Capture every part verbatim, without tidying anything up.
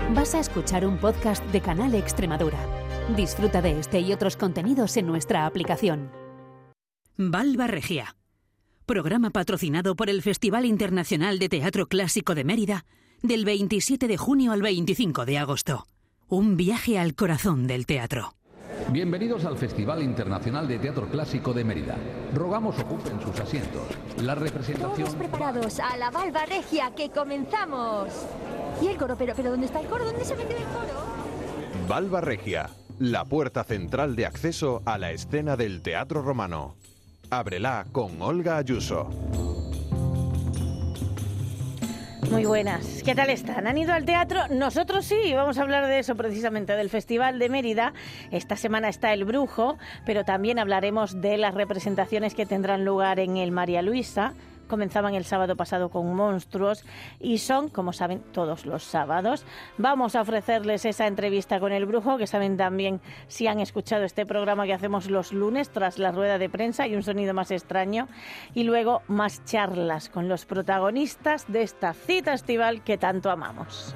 Vas a escuchar un podcast de Canal Extremadura. Disfruta de este y otros contenidos en nuestra aplicación. Valva Regia. Programa patrocinado por el Festival Internacional de Teatro Clásico de Mérida del veintisiete de junio al veinticinco de agosto. Un viaje al corazón del teatro. Bienvenidos al Festival Internacional de Teatro Clásico de Mérida. Rogamos ocupen sus asientos. La representación... Todos preparados a la Valva Regia, que comenzamos. ¿Y el coro? Pero, pero ¿dónde está el coro? ¿Dónde se mete el coro? Valva Regia, la puerta central de acceso a la escena del teatro romano. Ábrela con Olga Ayuso. Muy buenas, ¿qué tal están? ¿Han ido al teatro? Nosotros sí, vamos a hablar de eso precisamente, del Festival de Mérida. Esta semana está El Brujo, pero también hablaremos de las representaciones que tendrán lugar en el María Luisa. Comenzaban el sábado pasado con Monstruos y son, como saben, todos los sábados. Vamos a ofrecerles esa entrevista con El Brujo, que saben también si han escuchado este programa que hacemos los lunes tras la rueda de prensa y un sonido más extraño. Y luego más charlas con los protagonistas de esta cita estival que tanto amamos.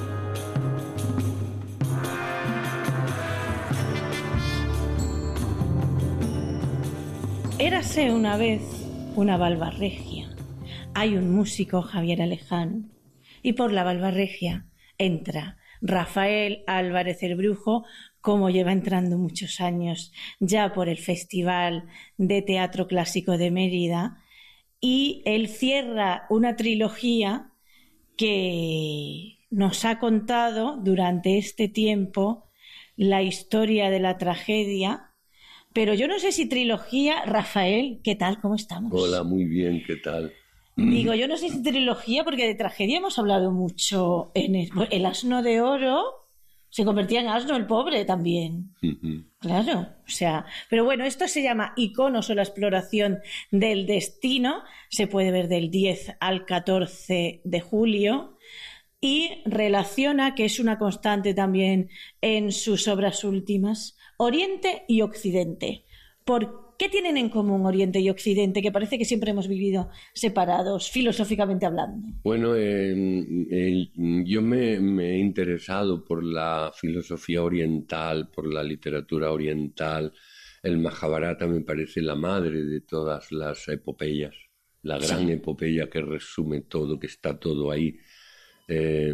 Érase una vez una Valva Regia. Hay un músico, Javier Alejano, y por la Valva Regia entra Rafael Álvarez el Brujo, como lleva entrando muchos años ya por el Festival de Teatro Clásico de Mérida, y él cierra una trilogía que nos ha contado durante este tiempo la historia de la tragedia. Pero yo no sé si trilogía, Rafael, ¿qué tal? ¿Cómo estamos? Hola, muy bien, ¿qué tal? Digo, yo no sé si trilogía, porque de tragedia hemos hablado mucho. En el, el asno de oro se convertía en asno, el pobre también. Uh-huh. Claro, o sea, pero bueno, esto se llama Iconos o la exploración del destino. Se puede ver del diez al catorce de julio. Y relaciona, que es una constante también en sus obras últimas, Oriente y Occidente. ¿Por qué tienen en común Oriente y Occidente, que parece que siempre hemos vivido separados, filosóficamente hablando? Bueno, eh, eh, yo me, me he interesado por la filosofía oriental, por la literatura oriental. El Mahabharata me parece la madre de todas las epopeyas, la gran sí. epopeya que resume todo, que está todo ahí. Eh,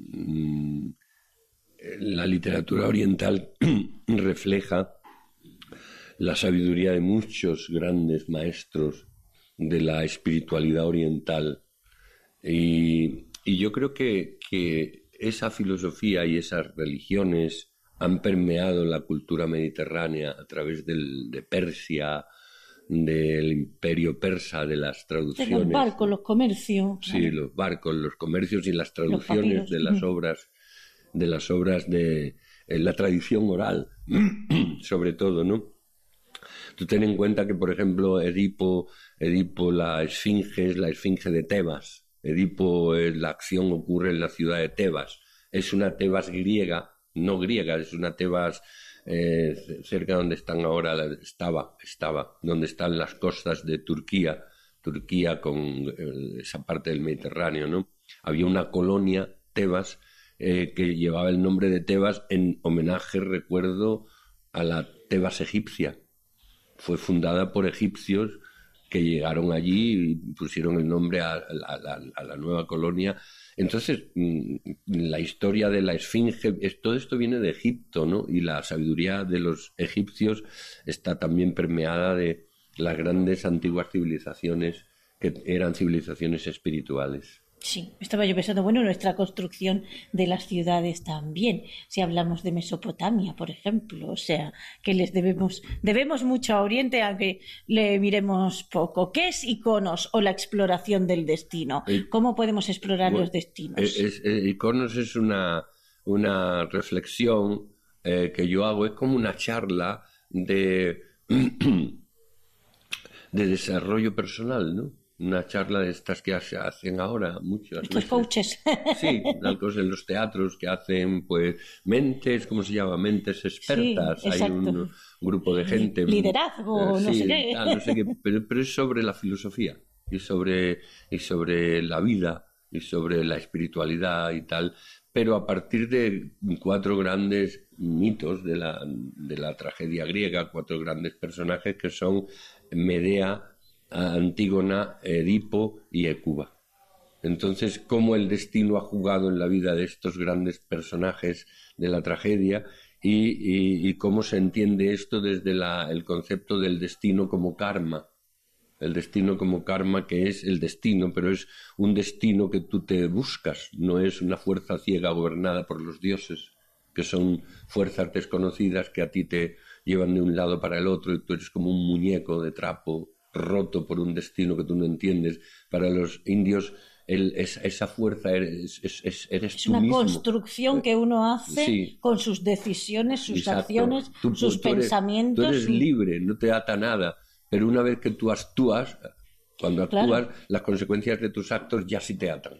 la literatura oriental refleja la sabiduría de muchos grandes maestros de la espiritualidad oriental y, y yo creo que, que esa filosofía y esas religiones han permeado la cultura mediterránea a través del, de Persia, del imperio persa, de las traducciones. De los barcos, los comercios. Sí, claro. Los barcos, los comercios y las traducciones de las obras, de las obras de eh, la tradición oral, sobre todo, ¿no? Tú ten en cuenta que, por ejemplo, Edipo, Edipo, la esfinge es la esfinge de Tebas. Edipo, eh, la acción ocurre en la ciudad de Tebas. Es una Tebas griega, no griega, es una Tebas eh, cerca donde están ahora, estaba, estaba, donde están las costas de Turquía, Turquía con eh, esa parte del Mediterráneo, ¿no? Había una colonia, Tebas, eh, que llevaba el nombre de Tebas en homenaje, recuerdo, a la Tebas egipcia. Fue fundada por egipcios que llegaron allí y pusieron el nombre a, a, a, a la nueva colonia. Entonces, la historia de la esfinge, es, todo esto viene de Egipto, ¿no? Y la sabiduría de los egipcios está también permeada de las grandes antiguas civilizaciones que eran civilizaciones espirituales. Sí, estaba yo pensando, bueno, nuestra construcción de las ciudades también, si hablamos de Mesopotamia, por ejemplo, o sea, que les debemos debemos mucho a Oriente, aunque le miremos poco. ¿Qué es Iconos o la exploración del destino? ¿Cómo podemos explorar bueno, los destinos? Es, es, Iconos es una, una reflexión eh, que yo hago, es como una charla de, de desarrollo personal, ¿no? Una charla de estas que se hacen ahora muchas Estos coaches. Sí, en los teatros que hacen, pues, mentes, ¿cómo se llama? Mentes expertas. Sí, hay un, un grupo de gente. Liderazgo, eh, no sí, sé qué. Tal, no sé qué pero, pero es sobre la filosofía y sobre, y sobre la vida y sobre la espiritualidad y tal. pero a partir de cuatro grandes mitos de la, de la tragedia griega, cuatro grandes personajes que son Medea, Antígona, Edipo y Hécuba. Entonces, cómo el destino ha jugado en la vida de estos grandes personajes de la tragedia y, y, y cómo se entiende esto desde la, el concepto del destino como karma. El destino como karma, que es el destino, pero es un destino que tú te buscas, no es una fuerza ciega gobernada por los dioses, que son fuerzas desconocidas que a ti te llevan de un lado para el otro y tú eres como un muñeco de trapo roto por un destino que tú no entiendes. Para los indios el, es, esa fuerza eres, es, es, eres es tú una mismo. Construcción que uno hace sí. con sus decisiones, sus Exacto. acciones, tú, sus tú eres, pensamientos. Tú eres libre, no te ata nada. Pero una vez que tú actúas, cuando actúas, claro, las consecuencias de tus actos ya sí te atan.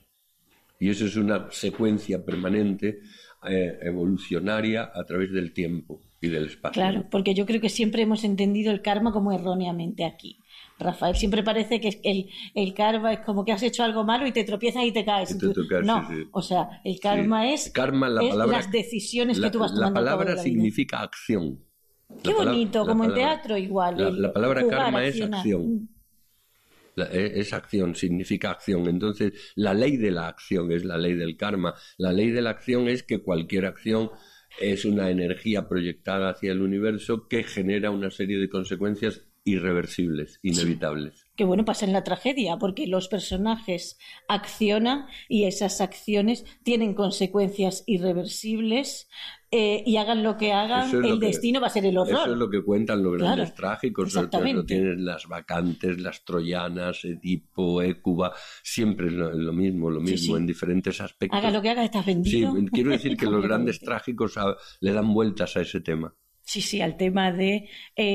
Y eso es una secuencia permanente, eh, evolucionaria a través del tiempo y del espacio. Claro, porque yo creo que siempre hemos entendido el karma como erróneamente aquí. Rafael, siempre parece que el, el karma es como que has hecho algo malo y te tropiezas y te caes. Y te tocas, no, sí, sí. O sea, el karma sí. es, karma, la es palabra, las decisiones la, que tú vas tomando. La palabra la significa vida. Acción. Qué la bonito, palabra, como palabra, en teatro igual. La, la palabra jugar, karma accionar. Es acción. La, es acción, significa acción. Entonces, la ley de la acción es la ley del karma. La ley de la acción es que cualquier acción es una energía proyectada hacia el universo que genera una serie de consecuencias irreversibles, inevitables. Sí. Que bueno, pasa en la tragedia, porque los personajes accionan y esas acciones tienen consecuencias irreversibles eh, y hagan lo que hagan, el lo que, destino va a ser el horror. Eso es lo que cuentan los grandes claro, trágicos. Exactamente. Tienes las vacantes, las troyanas, Edipo, Hécuba, siempre es lo, lo mismo, lo mismo, sí, sí. en diferentes aspectos. Haga lo que haga, estás vendido. Sí, quiero decir que los grandes trágicos a, le dan vueltas a ese tema. Sí, sí, al tema de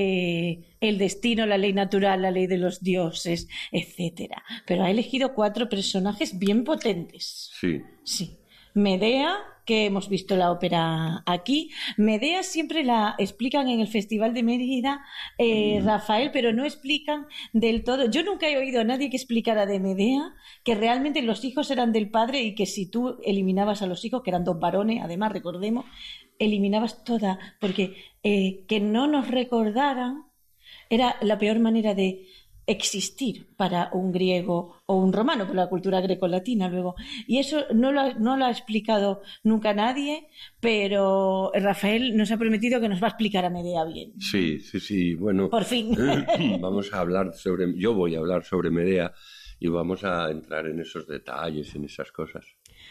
eh, el destino, la ley natural, la ley de los dioses, etcétera. Pero ha elegido cuatro personajes bien potentes. Sí. Sí. Medea, que hemos visto la ópera aquí. Medea siempre la explican en el Festival de Mérida, eh, Rafael, pero no explican del todo. Yo nunca he oído a nadie que explicara de Medea que realmente los hijos eran del padre y que si tú eliminabas a los hijos, que eran dos varones, además, recordemos, eliminabas toda, porque eh, que no nos recordaran era la peor manera de existir para un griego o un romano, por la cultura grecolatina luego. Y eso no lo, no lo ha explicado nunca nadie, pero Rafael nos ha prometido que nos va a explicar a Medea bien. Sí, sí, sí, bueno. Por fin. Vamos a hablar sobre, yo voy a hablar sobre Medea y vamos a entrar en esos detalles, en esas cosas.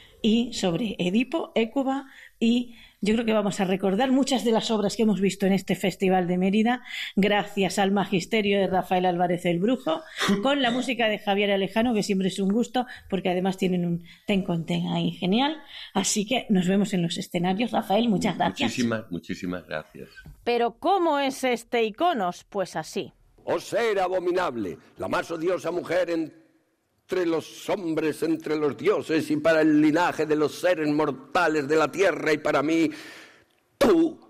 Y sobre Edipo, Hécuba y... Yo creo que vamos a recordar muchas de las obras que hemos visto en este Festival de Mérida, gracias al magisterio de Rafael Álvarez el Brujo, con la música de Javier Alejano, que siempre es un gusto, porque además tienen un ten con ten ahí genial. Así que nos vemos en los escenarios. Rafael, muchas gracias. Muchísimas, muchísimas gracias. Pero ¿cómo es este iconos? Pues así. Oh ser abominable, la más odiosa mujer en... entre los hombres, entre los dioses y para el linaje de los seres mortales de la tierra y para mí, tú,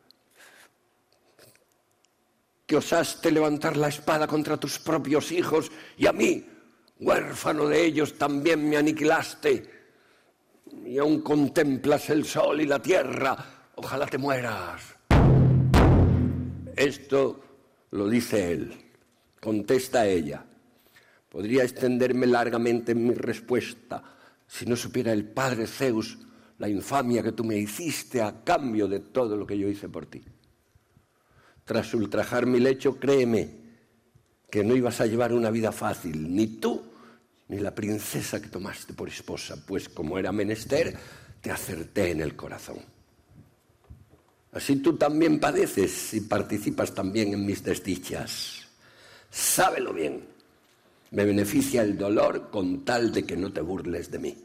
que osaste levantar la espada contra tus propios hijos y a mí, huérfano de ellos, también me aniquilaste y aún contemplas el sol y la tierra, ojalá te mueras. Esto lo dice él, contesta ella. Podría extenderme largamente en mi respuesta si no supiera el padre Zeus la infamia que tú me hiciste a cambio de todo lo que yo hice por ti. Tras ultrajar mi lecho, créeme que no ibas a llevar una vida fácil, ni tú ni la princesa que tomaste por esposa, pues como era menester, te acerté en el corazón. Así tú también padeces y participas también en mis desdichas. Sábelo bien. Me beneficia el dolor con tal de que no te burles de mí.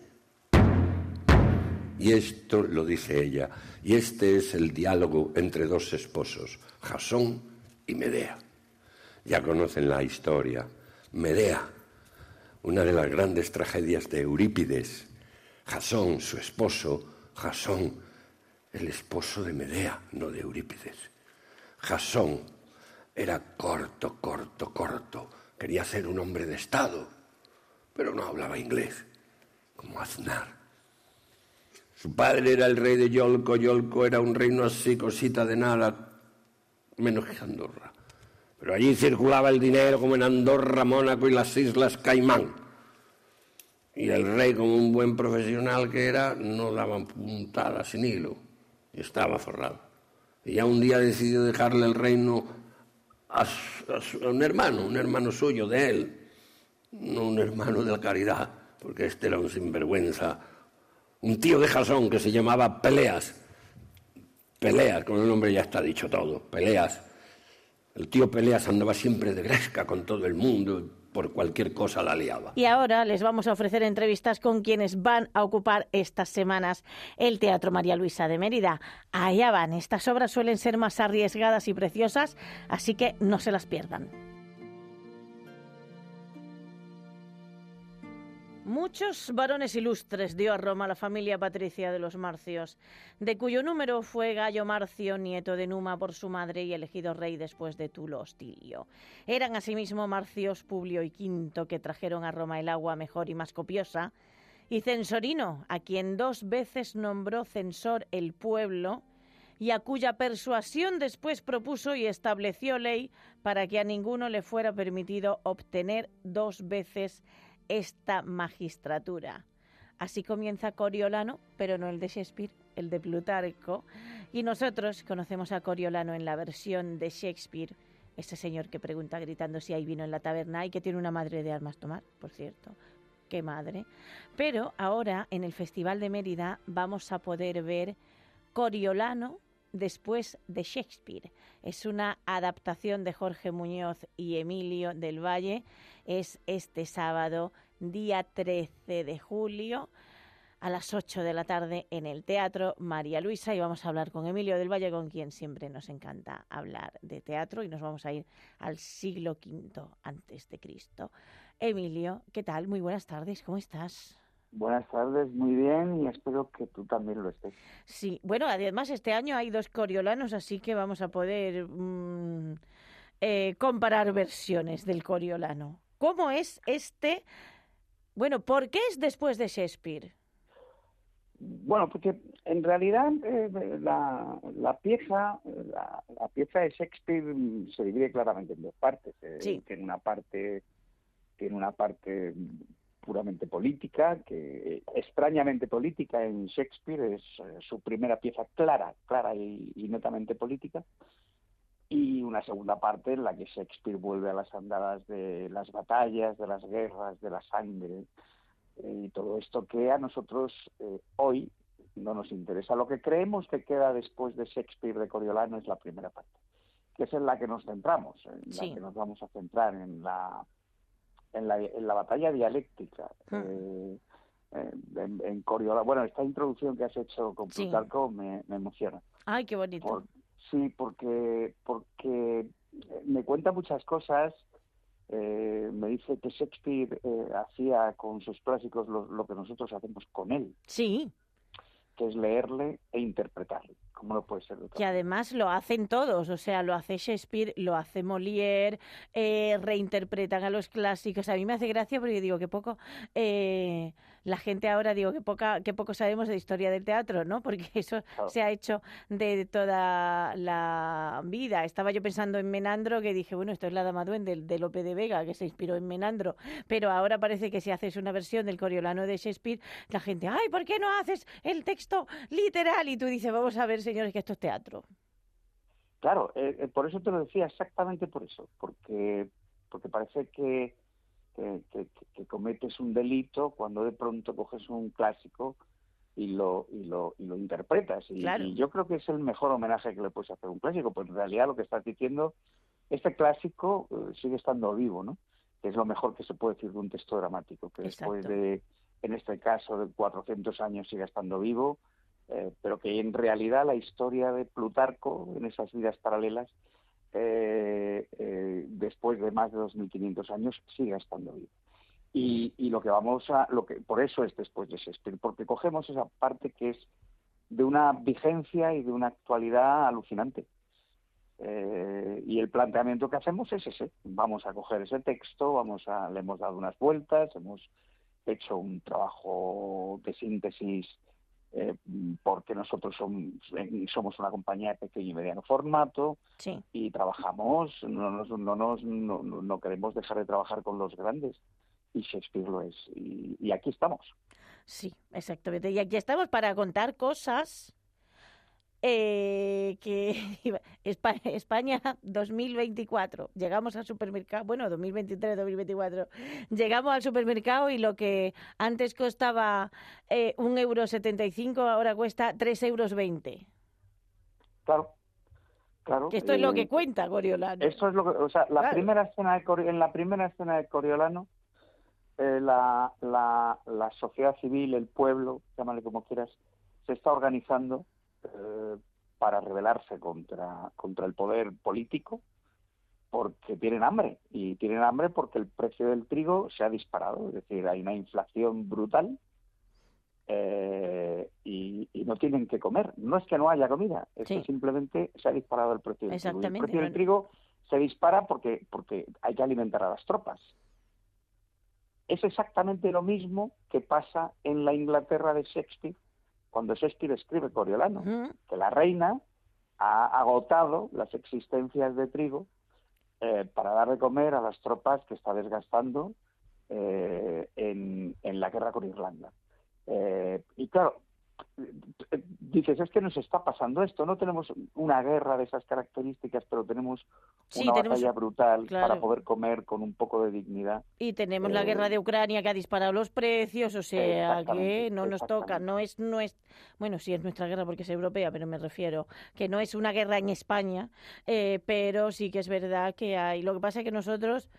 Y esto lo dice ella, y este es el diálogo entre dos esposos, Jasón y Medea. Ya conocen la historia. Medea, una de las grandes tragedias de Eurípides. Jasón, su esposo, Jasón, el esposo de Medea, no de Eurípides. Jasón era corto, corto, corto. Quería ser un hombre de Estado, pero no hablaba inglés, como Aznar. Su padre era el rey de Yolco, Yolco era un reino así, cosita de nada, menos que Andorra. Pero allí circulaba el dinero como en Andorra, Mónaco y las Islas Caimán. Y el rey, como un buen profesional que era, no daba puntada sin hilo. Y estaba forrado. Y ya un día decidió dejarle el reino a, su, a, su, a un hermano, un hermano suyo de él. No un hermano de la caridad, porque este era un sinvergüenza. Un tío de Jasón que se llamaba Peleas. Peleas, con el nombre ya está dicho todo, Peleas. El tío Peleas andaba siempre de gresca con todo el mundo, por cualquier cosa la liaba. Y ahora les vamos a ofrecer entrevistas con quienes van a ocupar estas semanas el Teatro María Luisa de Mérida. Allá van, estas obras suelen ser más arriesgadas y preciosas, así que no se las pierdan. Muchos varones ilustres dio a Roma la familia patricia de los Marcios, de cuyo número fue Gayo Marcio, nieto de Numa por su madre y elegido rey después de Tulo Hostilio. Eran asimismo Marcios, Publio y Quinto, que trajeron a Roma el agua mejor y más copiosa, y Censorino, a quien dos veces nombró censor el pueblo, y a cuya persuasión después propuso y estableció ley para que a ninguno le fuera permitido obtener dos veces esta magistratura. Así comienza Coriolano, pero no el de Shakespeare, el de Plutarco. Y nosotros conocemos a Coriolano en la versión de Shakespeare, ese señor que pregunta gritando si hay vino en la taberna y que tiene una madre de armas tomar, por cierto. ¡Qué madre! Pero ahora, en el Festival de Mérida, vamos a poder ver Coriolano después de Shakespeare. Es una adaptación de Jorge Muñoz y Emilio del Valle. Es este sábado, día trece de julio, a las ocho de la tarde en el Teatro María Luisa, y vamos a hablar con Emilio del Valle, con quien siempre nos encanta hablar de teatro, y nos vamos a ir al siglo quinto antes de Cristo. Emilio, ¿qué tal? Muy buenas tardes, ¿cómo estás? Buenas tardes, muy bien, y espero que tú también lo estés. Sí, bueno, además este año hay dos Coriolanos, así que vamos a poder mmm, eh, comparar versiones del Coriolano. ¿Cómo es este? Bueno, ¿por qué es después de Shakespeare? Bueno, porque en realidad eh, la, la pieza la, la pieza de Shakespeare se divide claramente en dos partes. Eh, sí. Tiene una parte tiene una parte puramente política, que extrañamente política en Shakespeare, es eh, su primera pieza clara, clara y, y netamente política, y una segunda parte en la que Shakespeare vuelve a las andadas de las batallas, de las guerras, de la sangre, eh, y todo esto que a nosotros eh, hoy no nos interesa. Lo que creemos que queda después de Shakespeare de Coriolano es la primera parte, que es en la que nos centramos, en sí. la que nos vamos a centrar, en la En la, en la batalla dialéctica, hmm. eh, en, en Coriolano. Bueno, esta introducción que has hecho con Plutarco sí. me, me emociona. Ay, qué bonito. Por, sí, porque porque me cuenta muchas cosas. Eh, me dice que Shakespeare eh, hacía con sus clásicos lo, lo que nosotros hacemos con él. Sí. Que es leerle e interpretarle. ¿Cómo no puede ser de otra Que además lo hacen todos, o sea, lo hace Shakespeare, lo hace Molière, eh, reinterpretan a los clásicos. A mí me hace gracia porque digo que poco, eh, la gente ahora digo que poca, que poco sabemos de historia del teatro, ¿no? Porque eso oh. se ha hecho de toda la vida. Estaba yo pensando en Menandro, que dije, bueno, esto es la Dama Duende de, de Lope de Vega, que se inspiró en Menandro, pero ahora parece que si haces una versión del Coriolano de Shakespeare, la gente, ay, ¿por qué no haces el texto literal? Y tú dices, vamos a ver, señores, que esto es teatro. Claro, eh, por eso te lo decía, exactamente por eso, porque porque parece que, que, que, que cometes un delito cuando de pronto coges un clásico y lo y lo y lo interpretas. Y, claro. y yo creo que es el mejor homenaje que le puedes hacer a un clásico, pues en realidad lo que estás diciendo, este clásico eh, sigue estando vivo, ¿no? Que es lo mejor que se puede decir de un texto dramático, que Exacto. después de, en este caso, de cuatrocientos años sigue estando vivo. Eh, pero que en realidad la historia de Plutarco en esas vidas paralelas eh, eh, después de más de dos mil quinientos años sigue estando vivo y, y lo que vamos a lo que por eso es después de Shakespeare, porque cogemos esa parte que es de una vigencia y de una actualidad alucinante, eh, y el planteamiento que hacemos es ese. Vamos a coger ese texto, vamos a le hemos dado unas vueltas, hemos hecho un trabajo de síntesis eh, porque nosotros somos, somos una compañía de pequeño y mediano formato, sí. y trabajamos, no, nos, no, nos, no, no queremos dejar de trabajar con los grandes, y Shakespeare lo es, y, y aquí estamos. Sí, exactamente, y aquí estamos para contar cosas eh, que España dos mil veinticuatro, llegamos al supermercado, bueno, dos mil veintitrés, dos mil veinticuatro, llegamos al supermercado y lo que antes costaba eh, un euro setenta y cinco, ahora cuesta tres euros veinte. Claro, claro. Que esto eh, es lo que cuenta Coriolano. Esto es lo que, o sea, la claro. primera escena de Cori- en la primera escena de Coriolano, eh, la, la, la sociedad civil, el pueblo, llámale como quieras, se está organizando eh, para rebelarse contra, contra el poder político, porque tienen hambre, y tienen hambre porque el precio del trigo se ha disparado, es decir, hay una inflación brutal, eh, y, y no tienen que comer. No es que no haya comida, es sí. que simplemente se ha disparado el precio del trigo. El precio del trigo se dispara porque, porque hay que alimentar a las tropas. Es exactamente lo mismo que pasa en la Inglaterra de Shakespeare, cuando Shakespeare escribe Coriolano, uh-huh. que la reina ha agotado las existencias de trigo eh, para dar de comer a las tropas que está desgastando eh, en, en la guerra con Irlanda. Eh, y claro, dices, es que nos está pasando esto, no tenemos una guerra de esas características, pero tenemos sí, una tenemos, batalla brutal claro. para poder comer con un poco de dignidad. Y tenemos eh, la guerra de Ucrania que ha disparado los precios, o sea que no nos toca, no es, no es, bueno, sí es nuestra guerra porque es europea, pero me refiero que no es una guerra en España, eh, pero sí que es verdad que hay. Lo que pasa es que nosotros...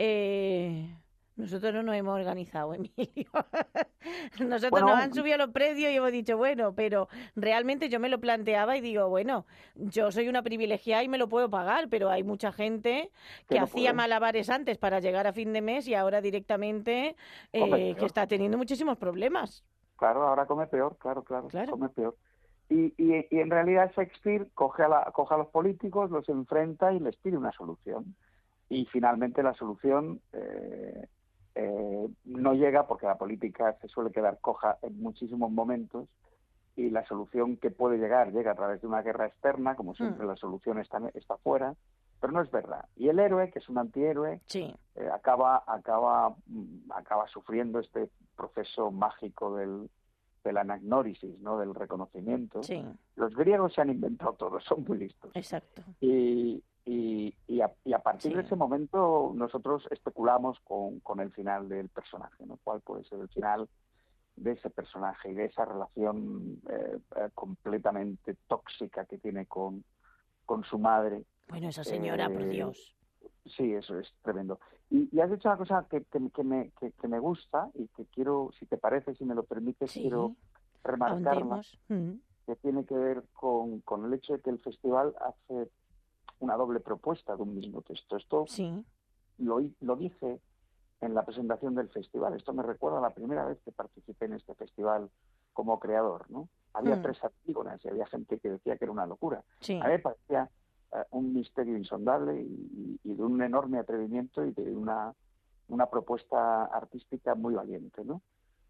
Eh, Nosotros no nos hemos organizado, Emilio. Nosotros bueno, nos han subido los precios y hemos dicho, bueno, pero realmente yo me lo planteaba y digo, bueno, yo soy una privilegiada y me lo puedo pagar, pero hay mucha gente que no hacía puede. malabares antes para llegar a fin de mes y ahora directamente eh, que está teniendo muchísimos problemas. Claro, ahora come peor, claro, claro, claro. come peor. Y, y, y en realidad Shakespeare coge a, la, coge a los políticos, los enfrenta y les pide una solución. Y finalmente la solución... Eh, Eh, no llega porque la política se suele quedar coja en muchísimos momentos y la solución que puede llegar llega a través de una guerra externa, como siempre mm. la solución está, está fuera, pero no es verdad. Y el héroe, que es un antihéroe, sí. eh, acaba, acaba, acaba sufriendo este proceso mágico del, del anagnórisis, ¿no? Del reconocimiento. Sí. Los griegos se han inventado todo, son muy listos. Exacto. Y... Y, y, a, y a partir sí. de ese momento nosotros especulamos con, con el final del personaje, ¿no? ¿Cuál puede ser el final de ese personaje y de esa relación eh, eh, completamente tóxica que tiene con, con su madre? Bueno, esa señora, eh, por Dios. Sí, eso es tremendo. Y, y has dicho una cosa que, que, que, me, que, que me gusta y que quiero, si te parece, si me lo permites, sí. quiero remarcarla, mm. que tiene que ver con, con el hecho de que el festival hace una doble propuesta de un mismo texto. Esto sí. lo, lo dije en la presentación del festival. Esto me recuerda a la primera vez que participé en este festival como creador, ¿no? Había mm. tres Antígonas y había gente que decía que era una locura. Sí. A mí me parecía uh, un misterio insondable y, y de un enorme atrevimiento y de una, una propuesta artística muy valiente, ¿no?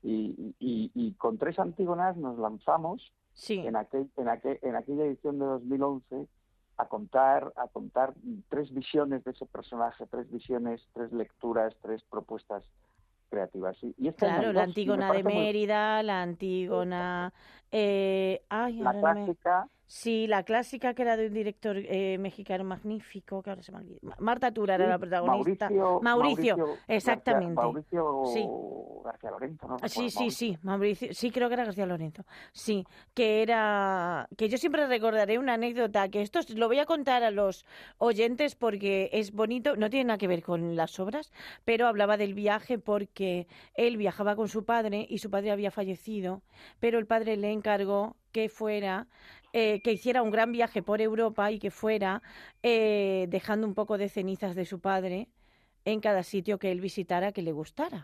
Y, y, y con tres Antígonas nos lanzamos sí. en, aquel, en, aquel, en aquella edición de dos mil once a contar a contar tres visiones de ese personaje, tres visiones, tres lecturas, tres propuestas creativas. Y, y este claro, la Antígona de Mérida, muy... la Antígona... Eh... Ay, la clásica... Me... Sí, la clásica que era de un director eh, mexicano magnífico, que ahora se me olvida. Marta Tura era sí, la protagonista. Mauricio, Mauricio, Mauricio exactamente. García, Mauricio sí. García Lorenzo, ¿no? Sí, sí, Mauricio. sí, Mauricio, sí, creo que era García Lorenzo. Sí, que era... Que yo siempre recordaré una anécdota, que esto lo voy a contar a los oyentes porque es bonito, no tiene nada que ver con las obras, pero hablaba del viaje porque él viajaba con su padre y su padre había fallecido, pero el padre le encargó que fuera... Eh, que hiciera un gran viaje por Europa y que fuera eh, dejando un poco de cenizas de su padre en cada sitio que él visitara que le gustara,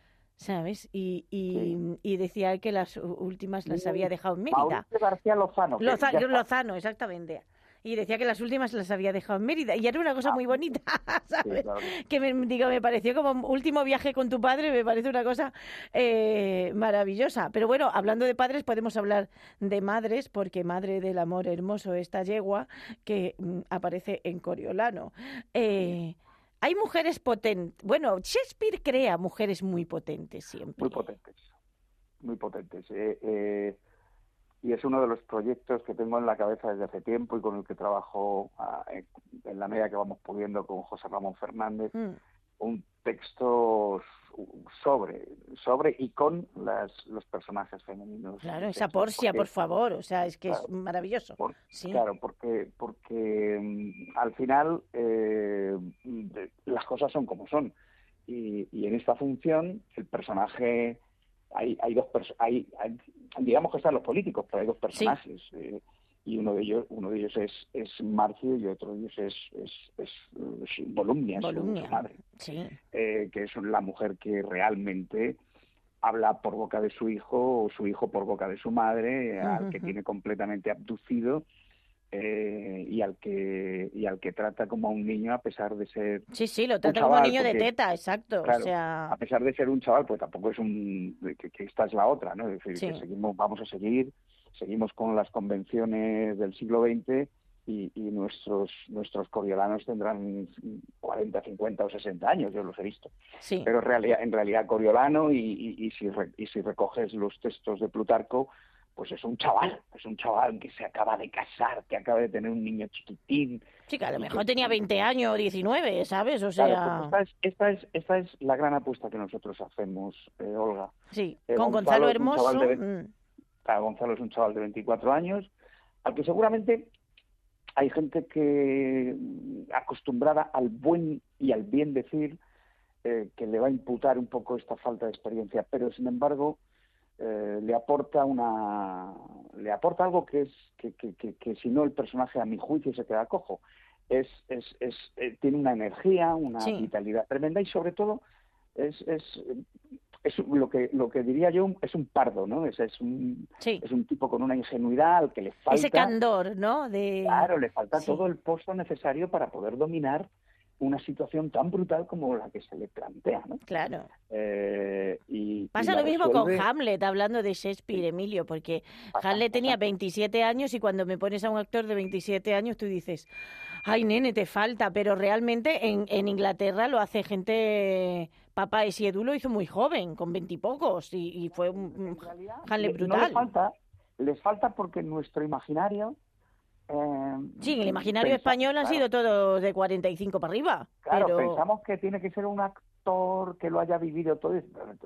¿sabes? Y, y, sí. y decía él que las últimas las había dejado en Mérida. Mauricio García Lozano. Loza, Lozano, exactamente. y decía que las últimas las había dejado en Mérida, y era una cosa ah, muy bonita, ¿sabes? Sí, claro. Que me, digo, me pareció como último viaje con tu padre, me parece una cosa eh, maravillosa. Pero bueno, hablando de padres, podemos hablar de madres, porque Madre del Amor Hermoso, esta yegua que mm, aparece en Coriolano. Eh, hay mujeres potentes. Bueno, Shakespeare crea mujeres muy potentes siempre. Muy potentes, muy potentes. Eh, eh... Y es uno de los proyectos que tengo en la cabeza desde hace tiempo y con el que trabajo a, en, en la medida que vamos pudiendo con José Ramón Fernández, mm. un texto sobre, sobre y con las, los personajes femeninos. Claro, esa Porcia, porque, por favor, o sea, es que claro, es maravilloso. Por, sí. Claro, porque, porque um, al final eh, de, las cosas son como son. Y, y en esta función el personaje... Hay, hay dos perso- hay, hay digamos que están los políticos, pero hay dos personajes sí. eh, y uno de ellos uno de ellos es, es Marcio y otro de ellos es, es, es, es Volumnia, Volumnia. Su madre, sí. eh, que es la mujer que realmente habla por boca de su hijo o su hijo por boca de su madre, uh-huh. al que tiene completamente abducido. Eh, y al que y al que trata como a un niño a pesar de ser sí sí lo trata como un niño porque, de teta, exacto, claro, o sea, a pesar de ser un chaval, pues tampoco es un que, que esta es la otra, no, es decir, sí. que seguimos vamos a seguir seguimos con las convenciones del siglo veinte y, y nuestros nuestros coriolanos tendrán cuarenta, cincuenta o sesenta años, yo los he visto, sí. pero en realidad en realidad Coriolano y, y, y si re, y si recoges los textos de Plutarco, pues es un chaval, es un chaval que se acaba de casar, que acaba de tener un niño chiquitín. Sí, que a lo mejor que... tenía veinte años o diecinueve, ¿sabes? O sea... Claro, pues esta, es, esta, es, esta es la gran apuesta que nosotros hacemos, eh, Olga. Sí, eh, con Gonzalo, Gonzalo Hermoso. De... Mm. Claro, Gonzalo es un chaval de veinticuatro años, al que seguramente hay gente que acostumbrada al buen y al bien decir, eh, que le va a imputar un poco esta falta de experiencia, pero sin embargo... Eh, le aporta una le aporta algo que es que, que, que, que si no el personaje a mi juicio se queda cojo, es es, es eh, tiene una energía, una sí. vitalidad tremenda y sobre todo es es es lo que lo que diría yo es un pardo, ¿no? Es, es un sí. es un tipo con una ingenuidad al que le falta ese candor, ¿no? De... Claro, le falta sí. todo el pozo necesario para poder dominar una situación tan brutal como la que se le plantea, ¿no? Claro. Eh, y, Pasa y lo mismo resuelve... con Hamlet, hablando de Shakespeare, Emilio, porque pasa, Hamlet tenía pasa. veintisiete años y cuando me pones a un actor de veintisiete años tú dices, ay, nene, te falta, pero realmente en, en Inglaterra lo hace gente... Papa Esiedu lo hizo muy joven, con veintipocos, y, y fue un realidad, Hamlet brutal. No les falta, les falta porque nuestro imaginario... Eh, sí, en el imaginario pensa, español han claro. sido todos de cuarenta y cinco para arriba. Claro, pero... pensamos que tiene que ser un actor que lo haya vivido todo.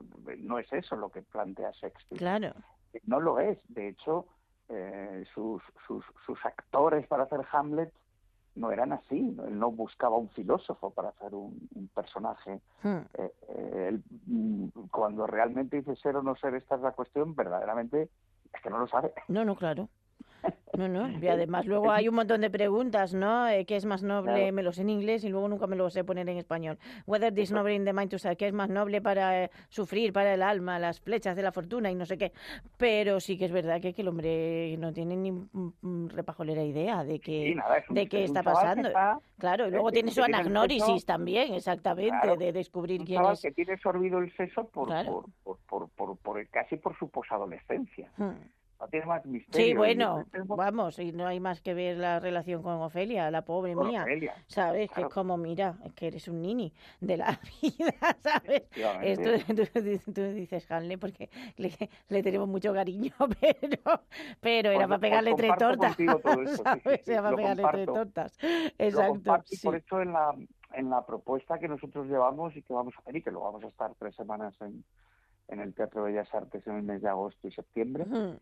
No es eso lo que plantea Shakespeare. Claro. No lo es. De hecho, eh, sus, sus, sus actores para hacer Hamlet no eran así. Él no buscaba un filósofo para hacer un, un personaje. Hmm. Eh, eh, él, cuando realmente dice ser o no ser, esta es la cuestión, verdaderamente es que no lo sabe. No, no, claro. No, no, y además luego hay un montón de preguntas, ¿no? Eh, ¿Qué es más noble? Claro. Me lo sé en inglés y luego nunca me lo sé poner en español. Whether this noble in the mind to say, ¿qué es más noble para eh, sufrir, para el alma, las flechas de la fortuna y no sé qué? Pero sí que es verdad que, que el hombre no tiene ni mm, repajolera idea de que sí, nada, un, de qué está pasando. Está, claro, y luego eh, tiene su anagnórisis seso, también, exactamente, claro, de descubrir un quién es. que tiene sorbido el seso por, claro. por, por, por, por, por casi por su posadolescencia. Hmm. No tiene más misterio. Sí, bueno, vamos, y no hay más que ver la relación con Ofelia, la pobre con mía, Ofelia, ¿sabes? claro. Que es como, mira, es que eres un nini de la vida, ¿sabes? Esto, tú, tú dices, Hanley, porque le, le tenemos mucho cariño, pero pero era pues, para pegarle tres tortas, eso, ¿sabes? Sí, sí, sí, era para pegarle comparto. tres tortas, exacto. Y sí. por eso en la, en la propuesta que nosotros llevamos y que vamos a hacer, y que lo vamos a estar tres semanas en, en el Teatro Bellas Artes en el mes de agosto y septiembre, uh-huh.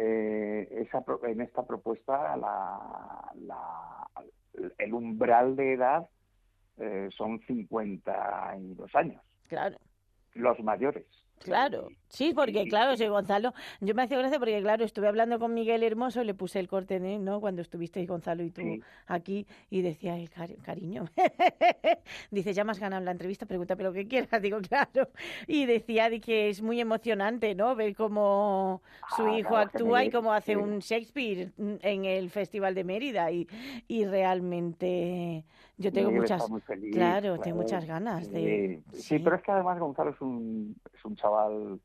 Eh, esa, en esta propuesta la, la, el umbral de edad eh, son cincuenta y dos años. Claro. Los mayores. Claro, sí, porque claro, sí, Gonzalo, yo me hacía gracia porque claro, estuve hablando con Miguel Hermoso, le puse el corte, ¿no? Cuando estuvisteis Gonzalo y tú sí. aquí, y decía, el cari cariño, dice, ya me has ganado en la entrevista, pregúntame lo que quieras, digo, claro, y decía de que es muy emocionante, ¿no? Ver cómo su ah, hijo claro, actúa y cómo hace sí. un Shakespeare en el Festival de Mérida, y, y realmente yo tengo Miguel muchas, feliz, claro, claro, tengo muchas ganas sí, de... Sí, sí, pero es que además Gonzalo es un, es un chaval,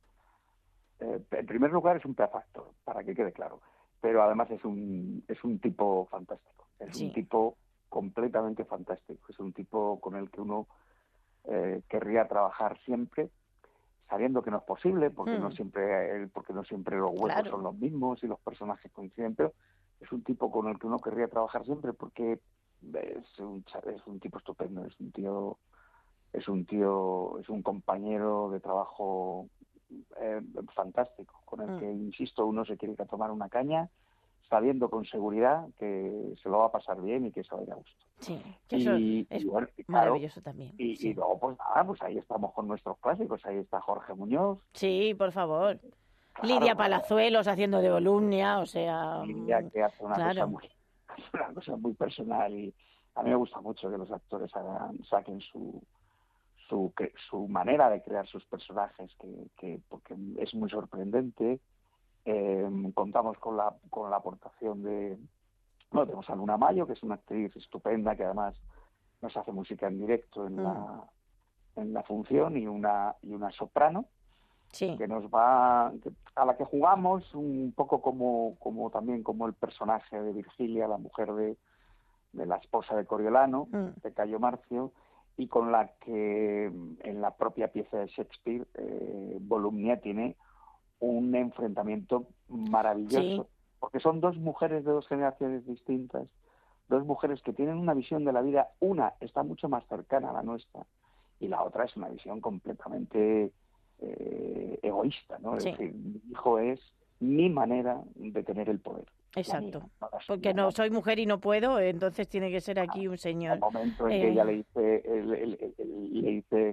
eh, en primer lugar es un pedazo actor, para que quede claro, pero además es un, es un tipo fantástico, es sí. un tipo completamente fantástico, es un tipo con el que uno eh, querría trabajar siempre, sabiendo que no es posible, porque mm. no siempre porque no siempre los huecos claro. son los mismos y los personajes coinciden, pero es un tipo con el que uno querría trabajar siempre porque es un, es un tipo estupendo, es un tío, es un tío, es un compañero de trabajo eh, fantástico, con el mm. que, insisto, uno se quiere ir a tomar una caña sabiendo con seguridad que se lo va a pasar bien y que se va a ir a gusto. Sí, que eso y, es y bueno, y claro, maravilloso también. Y, sí. y luego, pues nada, pues ahí estamos con nuestros clásicos, ahí está Jorge Muñoz. Sí, por favor. Claro, Lidia claro. Palazuelos haciendo de Volumnia, o sea... Lidia, que hace una, claro. cosa muy, una cosa muy personal, y a mí me gusta mucho que los actores hagan, saquen su, su, su manera de crear sus personajes, que, que porque es muy sorprendente. Eh, contamos con la con la aportación de... Bueno, tenemos a Luna Mayo, que es una actriz estupenda, que además nos hace música en directo en, mm. la, en la función, y una, y una soprano, sí. que nos va a la que jugamos un poco como, como también como el personaje de Virgilia, la mujer de, de la esposa de Coriolano, mm. de Cayo Marcio, y con la que en la propia pieza de Shakespeare, eh, Volumnia tiene un enfrentamiento maravilloso, sí. porque son dos mujeres de dos generaciones distintas, dos mujeres que tienen una visión de la vida, una está mucho más cercana a la nuestra y la otra es una visión completamente eh, egoísta, ¿no? Sí. Es decir, mi hijo es mi manera de tener el poder. Exacto, mía, no porque no soy mujer y no puedo, entonces tiene que ser aquí un señor. El momento en eh... que ella le dice, el, el, el, el, le dice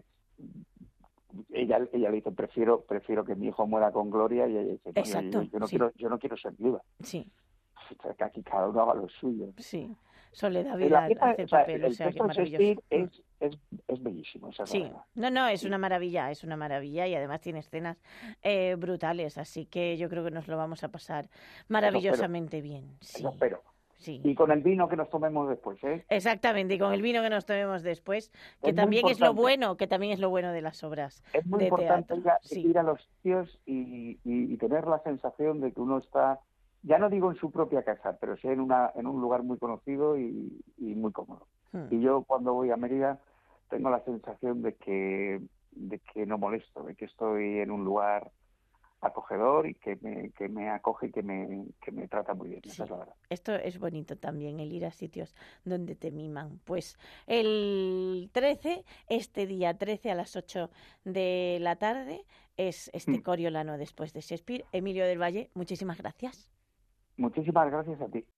ella ella le dice prefiero prefiero que mi hijo muera con gloria, y ella dice no, exacto, yo, yo no sí. quiero yo no quiero ser viuda. Sí. Que aquí cada uno haga lo suyo. Sí. Soledad Vidal hace el papel, o sea, el que maravilloso. Es, es, es bellísimo, esa sí, verdad. no, no, es una maravilla, es una maravilla, y además tiene escenas eh, brutales, así que yo creo que nos lo vamos a pasar maravillosamente pero, bien. Sí. Pero, pero. Sí. Y con el vino que nos tomemos después, ¿eh? Exactamente, y con el vino que nos tomemos después, que es también es lo bueno, que también es lo bueno de las obras es muy de importante teatro. Ir a, sí. ir a los sitios y, y, y tener la sensación de que uno está, ya no digo en su propia casa, pero sí en una en un lugar muy conocido y, y muy cómodo. Hmm. Y yo cuando voy a Mérida tengo la sensación de que de que no molesto, de que estoy en un lugar acogedor y que me, que me acoge y que me, que me trata muy bien. Sí. Esa es la verdad. Esto es bonito también, el ir a sitios donde te miman. Pues el trece, este día trece a las ocho de la tarde, es este mm. Coriolano después de Shakespeare. Emilio del Valle, muchísimas gracias. Muchísimas gracias a ti.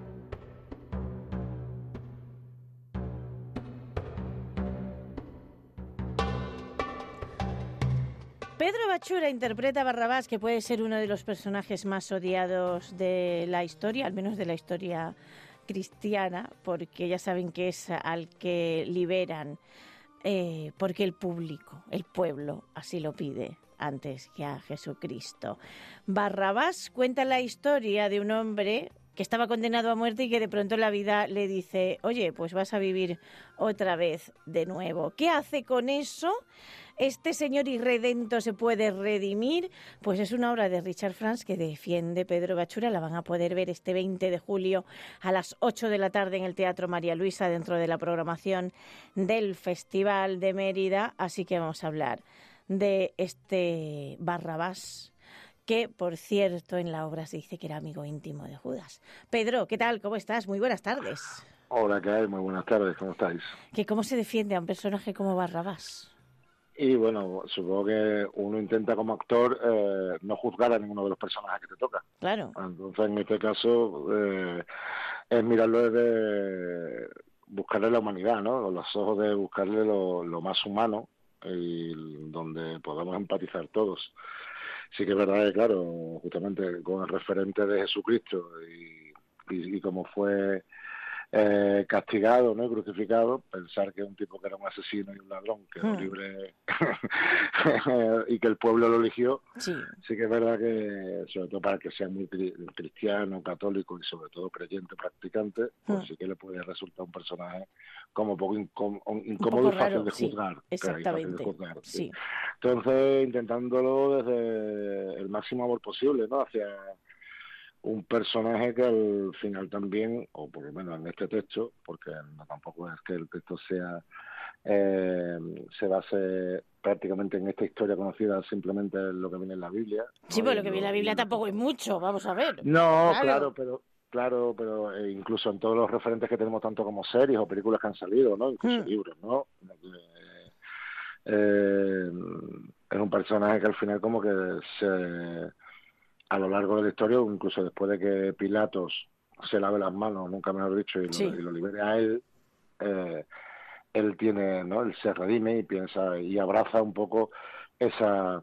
Pedro Bachura interpreta a Barrabás, que puede ser uno de los personajes más odiados de la historia, al menos de la historia cristiana, porque ya saben que es al que liberan, eh, porque el público, el pueblo, así lo pide antes que a Jesucristo. Barrabás cuenta la historia de un hombre que estaba condenado a muerte y que de pronto la vida le dice, oye, pues vas a vivir otra vez de nuevo. ¿Qué hace con eso? ¿Este señor irredento se puede redimir? Pues es una obra de Richard Franz que defiende Pedro Bachura. La van a poder ver este veinte de julio a las ocho de la tarde en el Teatro María Luisa, dentro de la programación del Festival de Mérida. Así que vamos a hablar de este Barrabás, que, por cierto, en la obra se dice que era amigo íntimo de Judas. Pedro, ¿qué tal? ¿Cómo estás? Muy buenas tardes. Hola, ¿qué hay? Muy buenas tardes. ¿Cómo estáis? ¿Que cómo se defiende a un personaje como Barrabás? Y bueno, supongo que uno intenta como actor eh, no juzgar a ninguno de los personajes que te toca. Claro. Entonces, en este caso, eh, es mirarlo desde buscarle la humanidad, ¿no? Con los ojos de buscarle lo, lo más humano, y donde podamos empatizar todos. Sí que es verdad que, claro, justamente con el referente de Jesucristo y, y, y cómo fue eh, castigado, ¿no?, y crucificado, pensar que un tipo que era un asesino y un ladrón quedó Hmm. libre y que el pueblo lo eligió, Sí. sí que es verdad que, sobre todo para que sea muy cri- cristiano, católico y sobre todo creyente, practicante, pues Hmm. sí que le puede resultar un personaje como poco incóm- Un incómodo poco y fácil raro, de sí, juzgar. Claro, y fácil de exactamente, juzgar, sí. sí. Entonces, intentándolo desde el máximo amor posible, ¿no?, hacia un personaje que al final también, o por lo menos en este texto, porque no, tampoco es que el texto sea eh, se base prácticamente en esta historia conocida simplemente en lo que viene en la Biblia. Sí, ¿no? pues Y lo en que viene en la lo- y Biblia en lo- tampoco es mucho, vamos a ver. No, Claro. claro, pero claro, pero eh, incluso en todos los referentes que tenemos, tanto como series o películas que han salido, ¿no?, incluso Hmm. libros, ¿no? Eh, eh, es un personaje que al final como que se, a lo largo de la historia, incluso después de que Pilatos se lave las manos, nunca mejor dicho, y lo, Sí. y lo libere a él, eh, él tiene, ¿no?, él se redime y piensa y abraza un poco esa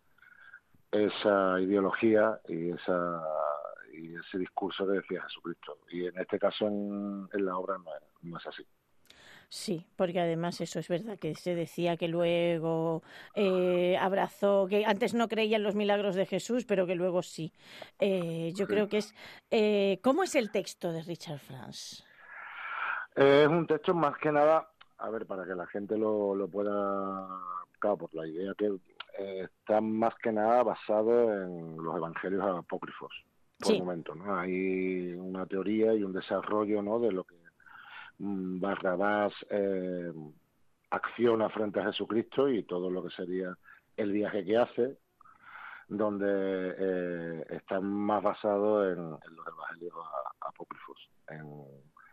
esa ideología y esa y ese discurso que decía Jesucristo. Y en este caso en, en la obra no es, no es así. Sí, porque además eso es verdad, que se decía que luego eh, abrazó, que antes no creía en los milagros de Jesús, pero que luego sí. Eh, yo Sí. creo que es... Eh, ¿cómo es el texto de Richard Franz? Eh, es un texto más que nada, a ver, para que la gente lo, lo pueda, claro, por la idea que eh, está más que nada basado en los evangelios apócrifos, por Sí. el momento, ¿no? Hay una teoría y un desarrollo, ¿no?, de lo que mm, Barrabás eh, acciona frente a Jesucristo y todo lo que sería el viaje que hace, donde eh, está más basado en, en los evangelios a- apócrifos, en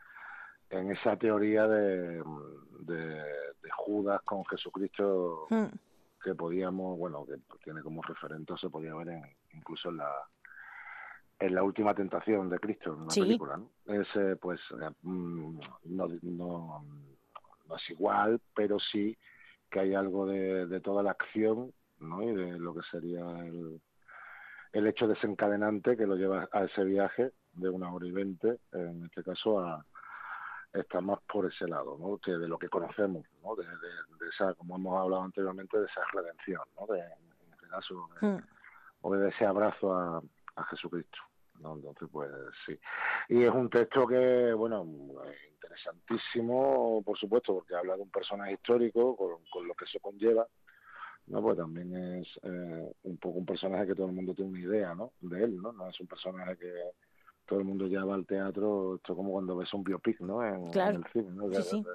en esa teoría de, de, de Judas con Jesucristo, Hmm. que podíamos, bueno, que tiene como referente, se podía ver en, incluso en la en la última tentación de Cristo, en una Sí. película, ¿no? Ese, pues, eh, mm, no, no, no es igual, pero sí que hay algo de, de toda la acción, ¿no?, y de lo que sería el, el hecho desencadenante que lo lleva a ese viaje de una hora y veinte, en este caso a está más por ese lado, ¿no?, que de lo que conocemos, ¿no?, de, de, de esa, como hemos hablado anteriormente, de esa redención, ¿no?, de, en este caso, de, Hmm. o de ese abrazo a, a Jesucristo, ¿no? Entonces, pues sí. Y es un texto que, bueno, es interesantísimo, por supuesto, porque habla de un personaje histórico, con, con lo que eso conlleva, ¿no? Pues también es eh, un poco un personaje que todo el mundo tiene una idea, ¿no?, de él, ¿no? No es un personaje que todo el mundo ya va al teatro, esto es como cuando ves un biopic, ¿no?, en, Claro. en el cine, ¿no? Sí, Que- sí.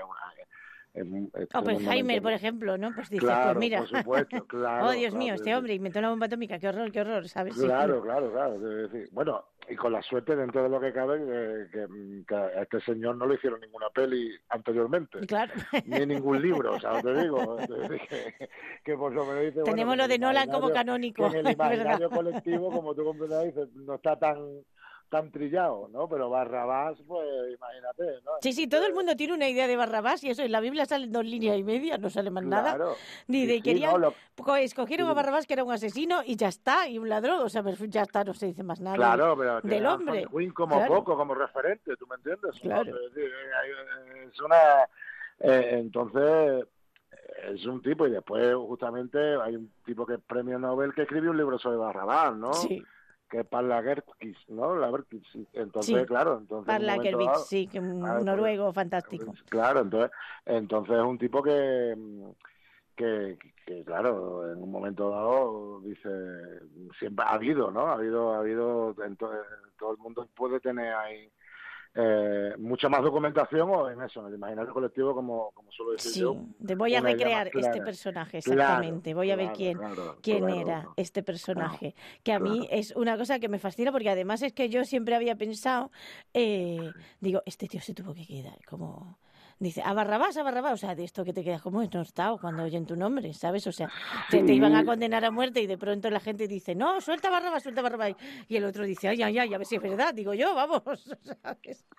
es, es Oppenheimer, tremendamente- por ejemplo, ¿no? Pues dice, Claro, pues mira, por supuesto, claro, oh Dios claro, mío, sí, este sí. hombre inventó una bomba atómica, qué horror, qué horror, ¿sabes? Sí, Claro, claro, claro. quiero decir, bueno, y con la suerte dentro de lo que cabe, que, que, que a este señor no le hicieron ninguna peli anteriormente, claro. ni ningún libro, o sea, te digo, que, que por lo menos dice, Tenemos bueno, lo de Nolan como que canónico, en el es verdad. imaginario colectivo, como tú comprenderás, dices, no está tan tan trillado, ¿no? Pero Barrabás, pues imagínate, ¿no? Sí, sí, todo el mundo tiene una idea de Barrabás y eso, en la Biblia salen dos líneas y media, no sale más nada. Claro. Ni Sí, de sí, querían, no, lo- co- escogieron sí. a Barrabás que era un asesino y ya está, y un ladrón, o sea, pues ya está, no se dice más nada Claro, de- pero del tienes a hombre. Anthony Quinn como Claro. poco, como referente, ¿tú me entiendes? ¿no? Claro. Es decir, hay- es una... eh, entonces, es un tipo, y después justamente hay un tipo que es premio Nobel que escribió un libro sobre Barrabás, ¿no? Sí. Que es Parlagerkis, ¿no? Lagerkis. Entonces, Sí. claro, entonces... en un Parla momento Kervich, dado- sí, que un Ah, pues, noruego fantástico. Claro, entonces, entonces es un tipo que, que, que, claro, en un momento dado dice, siempre ha habido, ¿no? Ha habido, ha habido, en to- todo el mundo puede tener ahí eh, mucha más documentación o en eso, en el imaginario colectivo, como, como suelo decir Sí, yo. de voy a una idea más recrear este clara. personaje, Claro, exactamente. Voy a ver claro, quién, claro, quién claro, era claro. este personaje. Que a mí es una cosa que me fascina porque además es que yo siempre había pensado, eh, digo, este tío se tuvo que quedar como... Dice, a Barrabás, a Barrabás, o sea, de esto que te quedas como enostado cuando oyen tu nombre, ¿sabes? O sea, te, te iban a condenar a muerte y de pronto la gente dice, no, suelta a Barrabás, suelta a Barrabás. Y el otro dice, ay, ay, ay, a ver si es verdad, digo yo, vamos, ¿sabes?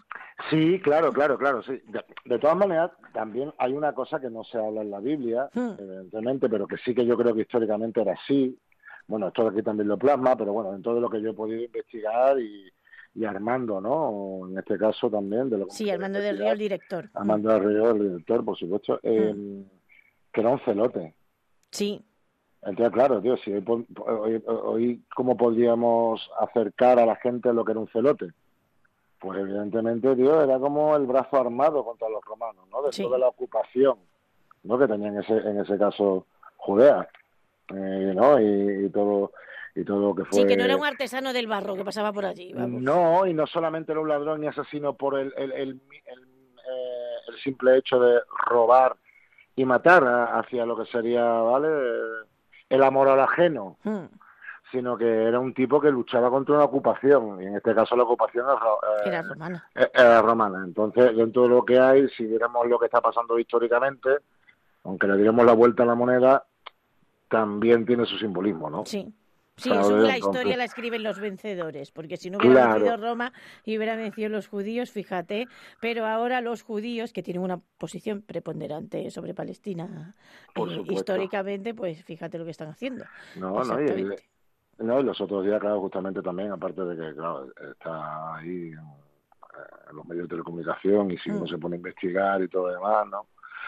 Sí, claro, claro, claro, sí. De, de todas maneras, también hay una cosa que no se habla en la Biblia, hmm. evidentemente, pero que sí que yo creo que históricamente era así. Bueno, esto aquí también lo plasma, pero bueno, en todo lo que yo he podido investigar y, y Armando, ¿no? En este caso también. De lo que sí, Armando del Río, el director. Armando del Río, el director, por supuesto, eh, hmm. que era un celote. Sí. Entonces, claro, tío, si hoy, hoy, hoy, ¿cómo podríamos acercar a la gente a lo que era un celote? Pues evidentemente, tío, era como el brazo armado contra los romanos, ¿no? De sí. toda la ocupación, ¿no? Que tenía en ese, en ese caso Judea, eh, ¿no? Y, y todo y todo lo que fue... Sí, que no era un artesano del barro que pasaba por allí, vamos. No, y no solamente era un ladrón ni asesino por el, el, el, el, eh, el simple hecho de robar y matar hacia lo que sería, ¿vale? El amor al ajeno. Hmm. Sino que era un tipo que luchaba contra una ocupación, y en este caso la ocupación eh, era romana. Era romana. Entonces, dentro de lo que hay, si viéramos lo que está pasando históricamente, aunque le diéramos la vuelta a la moneda, también tiene su simbolismo, ¿no? Sí. Sí, eso la historia Entonces, la escriben los vencedores, porque si no hubiera claro. vencido Roma y hubieran vencido los judíos, fíjate, pero ahora los judíos, que tienen una posición preponderante sobre Palestina, eh, históricamente, pues fíjate lo que están haciendo. No, no, y el, No, y los otros días, claro, justamente también, aparte de que, claro, está ahí en, en los medios de telecomunicación y si mm. uno se pone a investigar y todo lo demás, ¿no?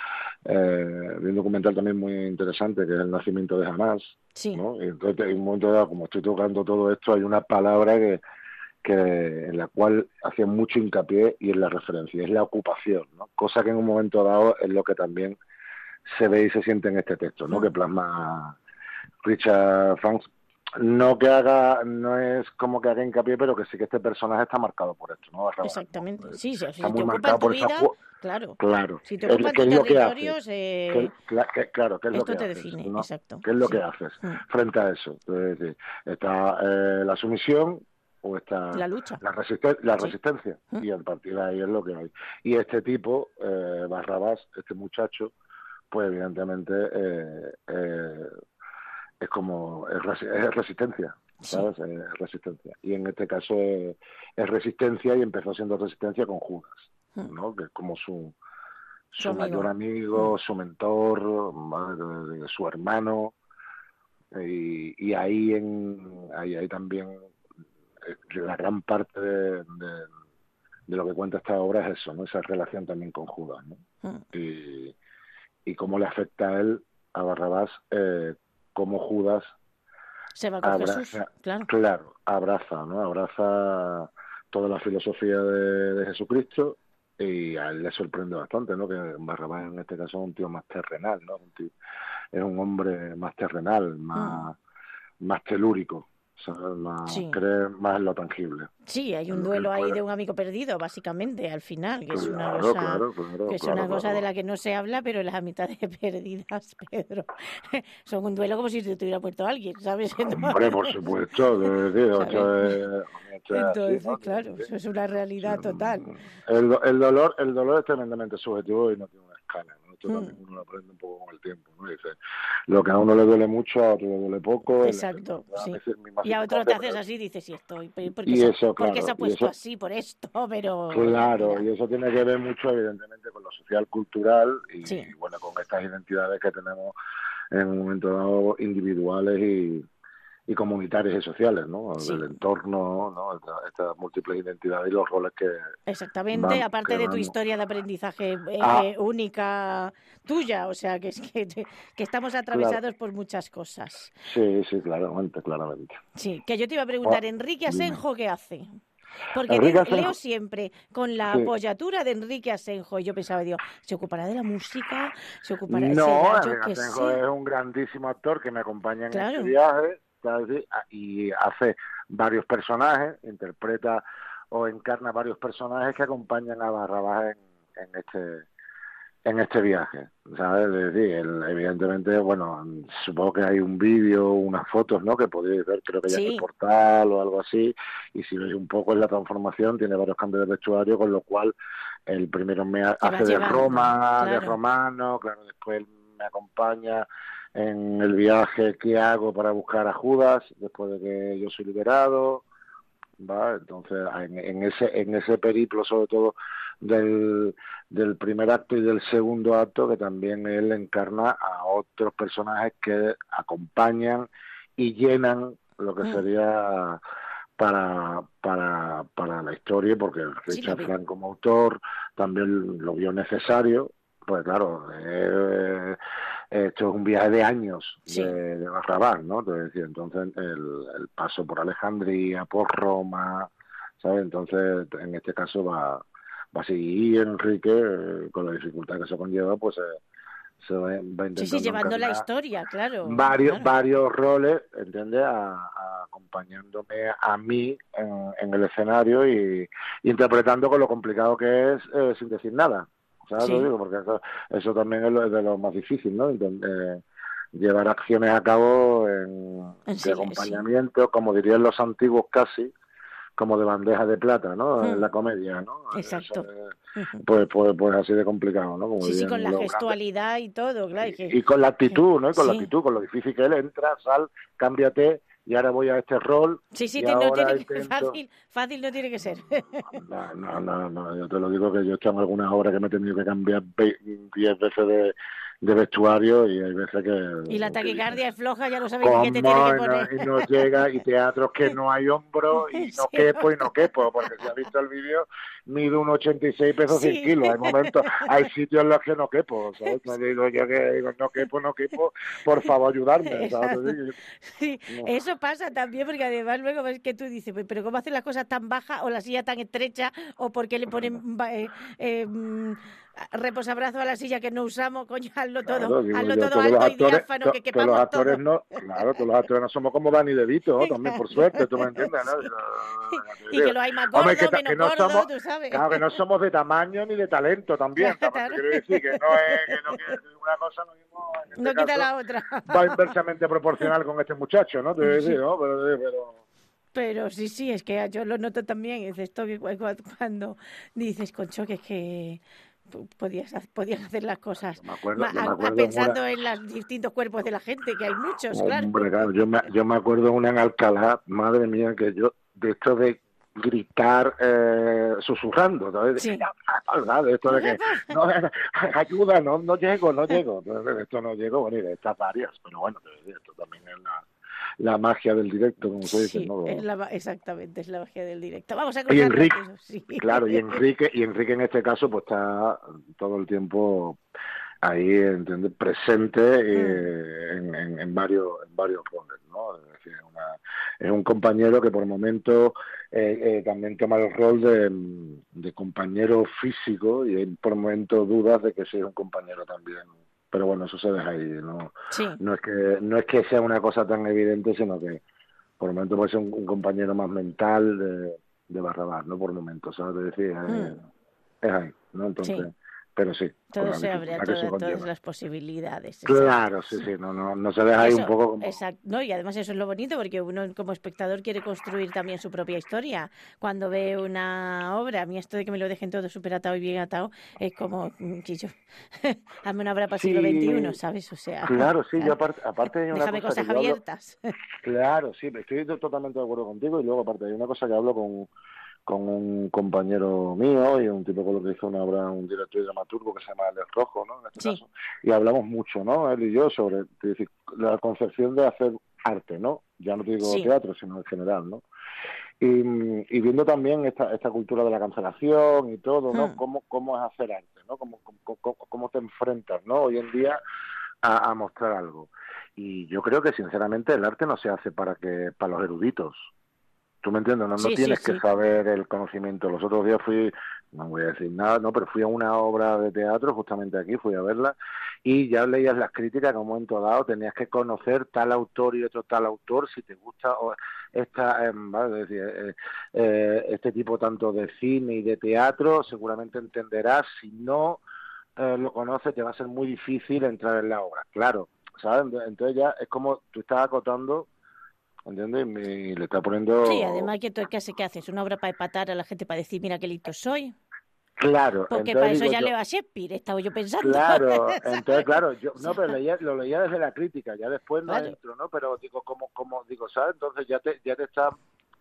Eh, vi un documental también muy interesante que es el nacimiento de Hamas, sí. ¿no? Y entonces, en un momento dado, como estoy tocando todo esto, hay una palabra que, que en la cual hacía mucho hincapié y en la referencia, es la ocupación, ¿no? Cosa que en un momento dado es lo que también se ve y se siente en este texto, ¿no? Mm. Que plasma Richard Franks. No que haga, no es como que haga hincapié, pero que sí que este personaje está marcado por esto, ¿no? Barrabás, exactamente, ¿no? sí, sí, está si muy te marcado ocupan por tu vida, esa... claro, claro, si te ocupan tus territorios, eh... ¿Qué, qué, claro, ¿qué es esto lo que te haces, define, ¿no? exacto. ¿Qué es lo sí. que haces mm. frente a eso? Entonces, está eh, la sumisión o está la lucha, la, resisten la sí. resistencia, mm. y a partir de ahí es lo que hay. Y este tipo, eh, Barrabás, este muchacho, pues evidentemente eh, eh, es como es, res es resistencia, ¿sabes? Sí. Es resistencia. Y en este caso es, es resistencia, y empezó siendo resistencia con Judas, mm. ¿no? Que es como su, su, su amigo. mayor amigo, mm. su mentor, ¿vale? Su hermano. Y, y ahí, en, ahí, ahí también la gran parte de, de, de lo que cuenta esta obra es eso, ¿no? Esa relación también con Judas, ¿no? Mm. Y, y cómo le afecta a él, a Barrabás, eh, cómo Judas se va con abraza, Jesús, claro. claro, abraza, ¿no? Abraza toda la filosofía de, de Jesucristo, y a él le sorprende bastante, ¿no? Que Barrabás en este caso es un tío más terrenal, ¿no? Un tío, es un hombre más terrenal, más, mm. más telúrico, ¿sabes? Más, sí. Cree más en lo tangible. Sí, hay un duelo ahí de un amigo perdido, básicamente, al final, que claro, es una cosa, claro, claro, que es claro, una cosa claro. de la que no se habla, pero las amistades perdidas, Pedro, son un duelo como si te tuviera muerto alguien, ¿sabes? Hombre, por supuesto. Tío, Entonces, Entonces ¿no? claro, eso es una realidad total. El, el, dolor, el dolor es tremendamente subjetivo y no tiene una escala, ¿no? Esto también uno lo aprende un poco con el tiempo, ¿no? Dice, lo que a uno le duele mucho, a otro le duele poco. Exacto, el, sí. Y a otro te haces así, dices, y estoy, ¿por qué, y se, eso, ¿por qué claro, se ha puesto eso, así por esto? Pero claro, mira. Y eso tiene que ver mucho, evidentemente, con lo social, cultural y, sí. y bueno, con estas identidades que tenemos en un momento dado individuales y, y comunitarias y sociales, ¿no? Sí. El entorno, ¿no? Estas esta múltiples identidades y los roles que... Exactamente, van, aparte que de van... tu historia de aprendizaje eh, ah. eh, única tuya, o sea, que es que, que estamos atravesados claro. por muchas cosas. Sí, sí, claramente, claramente. Sí, que yo te iba a preguntar, oh, Enrique Asenjo, ¿qué hace? Porque Enrique te, Asenjo... leo siempre con la sí. apoyatura de Enrique Asenjo, y yo pensaba, digo, ¿se ocupará de la música? ¿Se ocupará de No, será, Enrique Asenjo sé? es un grandísimo actor que me acompaña en claro. este viaje, ¿sabes? Y hace varios personajes, interpreta o encarna varios personajes que acompañan a Barrabás en, en este en este viaje, ¿sabes? Es decir, él, evidentemente, bueno, supongo que hay un vídeo, unas fotos, ¿no? Que podéis ver, creo que ya sí. en el portal o algo así, y si veis un poco en la transformación, tiene varios cambios de vestuario, con lo cual el primero me hace de Roma, claro. de romano, claro, después me acompaña en el viaje que hago para buscar a Judas, después de que yo soy liberado, ¿va? Entonces, en, en ese en ese periplo, sobre todo del, del primer acto y del segundo acto, que también él encarna a otros personajes que acompañan y llenan lo que sería para para para la historia, porque Richard sí, Frank como autor también lo vio necesario. Pues claro, eh, esto es un viaje de años sí. de, de Barrabás, ¿no? Entonces, entonces el, el paso por Alejandría, por Roma, ¿sabes? Entonces, en este caso va, va a seguir Enrique, eh, con la dificultad que eso conlleva, pues eh, se va, va intentando Sí, sí, llevando la encarnar historia, claro. varios claro. varios roles, ¿entiendes? A, a, acompañándome a mí en, en el escenario y, y interpretando con lo complicado que es eh, sin decir nada. ¿Sabes Sí. lo digo? Porque eso, eso también es, lo, es de lo más difícil, ¿no? Entonces, eh, llevar acciones a cabo en, En de sí, acompañamiento, sí. Como dirían los antiguos casi, como de bandeja de plata, ¿no? Hmm. En la comedia, ¿no? Exacto. Eso, pues, pues, pues así de complicado, ¿no? Como sí, sí, con la los gestualidad grandes. y todo, claro. Y, que, y con la actitud, ¿no? Y con sí. la actitud, con lo difícil que él entra, sal, cámbiate, y ahora voy a este rol. Sí, sí, y te, ahora no tiene que, intento... fácil, fácil no tiene que ser. No, no, no, no, yo te lo digo que yo he estado en algunas obras que me he tenido que cambiar diez veces de, de vestuario y hay veces que... Y la taquicardia es floja, ya no sabes ¿Cómo? ni qué te tiene que Y no, poner. y no llega, y teatros que no hay hombro, y no Sí, quepo, no. y no quepo, porque si has visto el vídeo, mido uno ochenta y seis pesos Sí. cien kilos, hay momentos, hay sitios en los que no quepo, ¿sabes? Me digo yo que digo, no quepo, no quepo, por favor ayudarme, ¿sabes? Sí, No. eso pasa también, porque además luego ves que tú dices, pero ¿cómo hacen las cosas tan bajas o la silla tan estrecha o por qué le ponen eh, eh, reposabrazo a la silla que no usamos? Coño, hazlo todo, Claro, digo hazlo yo, todo todos alto los y actores, diáfano, to, que todos los quepamos actores todo. no, claro, todos los actores no somos como Dani De Vito, ¿no? También por suerte, tú me entiendes, ¿no? Y, y que los hay más Hombre, gordos, que, menos que no gordos, somos, tú sabes. claro, que no somos de tamaño ni de talento también, Claro, ¿sabes? claro. Quiero decir que no es que no que una cosa no, mismo, en este No quita caso, la otra. va inversamente proporcional con este muchacho, ¿no? Te voy a decir, Sí. ¿no? Pero, pero... Pero sí, sí, es que yo lo noto también. Es esto que cuando dices, concho, que es que podías, podías hacer las cosas me acuerdo, ma, yo me acuerdo pensando en, una... en los distintos cuerpos de la gente, que hay muchos, Hombre, claro. claro, yo me, yo me acuerdo de una en Alcalá, madre mía, que yo, de esto de gritar eh, susurrando, ¿sabes? Sí. De esto de que, no, ayuda, no, no llego, no llego. Entonces, esto no llego, bueno, y de estas varias, pero bueno, esto también es la, la magia del directo, como se dice, sí, ¿no? Es la, exactamente, es la magia del directo. Vamos a y Enrique, eso, sí. claro, y Enrique, y Enrique en este caso pues está todo el tiempo ahí, ¿entiendes? Presente eh, mm. en, en, en varios en varios roles, ¿no? Es decir, una, es un compañero que por momentos eh, eh, también toma el rol de, de compañero físico y hay por momentos dudas de que sea un compañero también. Pero bueno, eso se deja ahí, ¿no? Sí. No es que no es que sea una cosa tan evidente, sino que por momentos puede ser un, un compañero más mental de, de Barrabás, ¿no? Por momentos, ¿sabes? Es decir, es, mm. es ahí, ¿no? Entonces, sí. Pero sí. Todo se abre a toda, todas las posibilidades. Claro, sí, sí, no, no, no se deja eso, ahí un poco como... Exacto, no, y además eso es lo bonito, porque uno como espectador quiere construir también su propia historia. Cuando ve una obra, a mí esto de que me lo dejen todo súper atado y bien atado, es como, chicho, hazme una obra para el sí, siglo veintiuno, ¿sabes? O sea... Claro, sí, claro. Yo aparte, aparte hay una Déjame cosa cosas que abiertas. Hablo... Claro, sí, estoy totalmente de acuerdo contigo, y luego aparte hay una cosa que hablo con... con un compañero mío y un tipo con lo que hizo una obra, un director y dramaturgo que se llama Alex Rojo, ¿no? En este sí. caso. Y hablamos mucho, ¿no? Él y yo sobre es decir, la concepción de hacer arte, ¿no? Ya no te digo sí. teatro, sino en general, ¿no? Y, y viendo también esta esta cultura de la cancelación y todo, ¿no? Hmm. Cómo, cómo es hacer arte, ¿no? Cómo, cómo, cómo, cómo te enfrentas, ¿no? Hoy en día a, a mostrar algo. Y yo creo que, sinceramente, el arte no se hace para que para los eruditos. ¿Tú me entiendes? No, no sí, tienes sí, que sí. saber el conocimiento. Los otros días fui, no voy a decir nada, no, pero fui a una obra de teatro, justamente aquí, fui a verla, y ya leías las críticas que en un momento dado tenías que conocer tal autor y otro tal autor, si te gusta o esta, eh, ¿vale? Es decir, eh, eh, este tipo tanto de cine y de teatro, seguramente entenderás. Si no eh, lo conoces, te va a ser muy difícil entrar en la obra. Claro, ¿sabes? Entonces ya es como tú estás acotando, ¿entiendes? Y le está poniendo... Sí, además que tú, ¿qué haces? ¿Qué haces? ¿Una obra para empatar a la gente para decir, mira qué listo soy? Claro. Porque para eso ya yo, leo a Shakespeare, he estado yo pensando. Claro, entonces, claro, yo no, pero leía, lo leía desde la crítica, ya después no claro. entro, ¿no? Pero digo, como, como, digo, ¿sabes? Entonces ya te, ya te está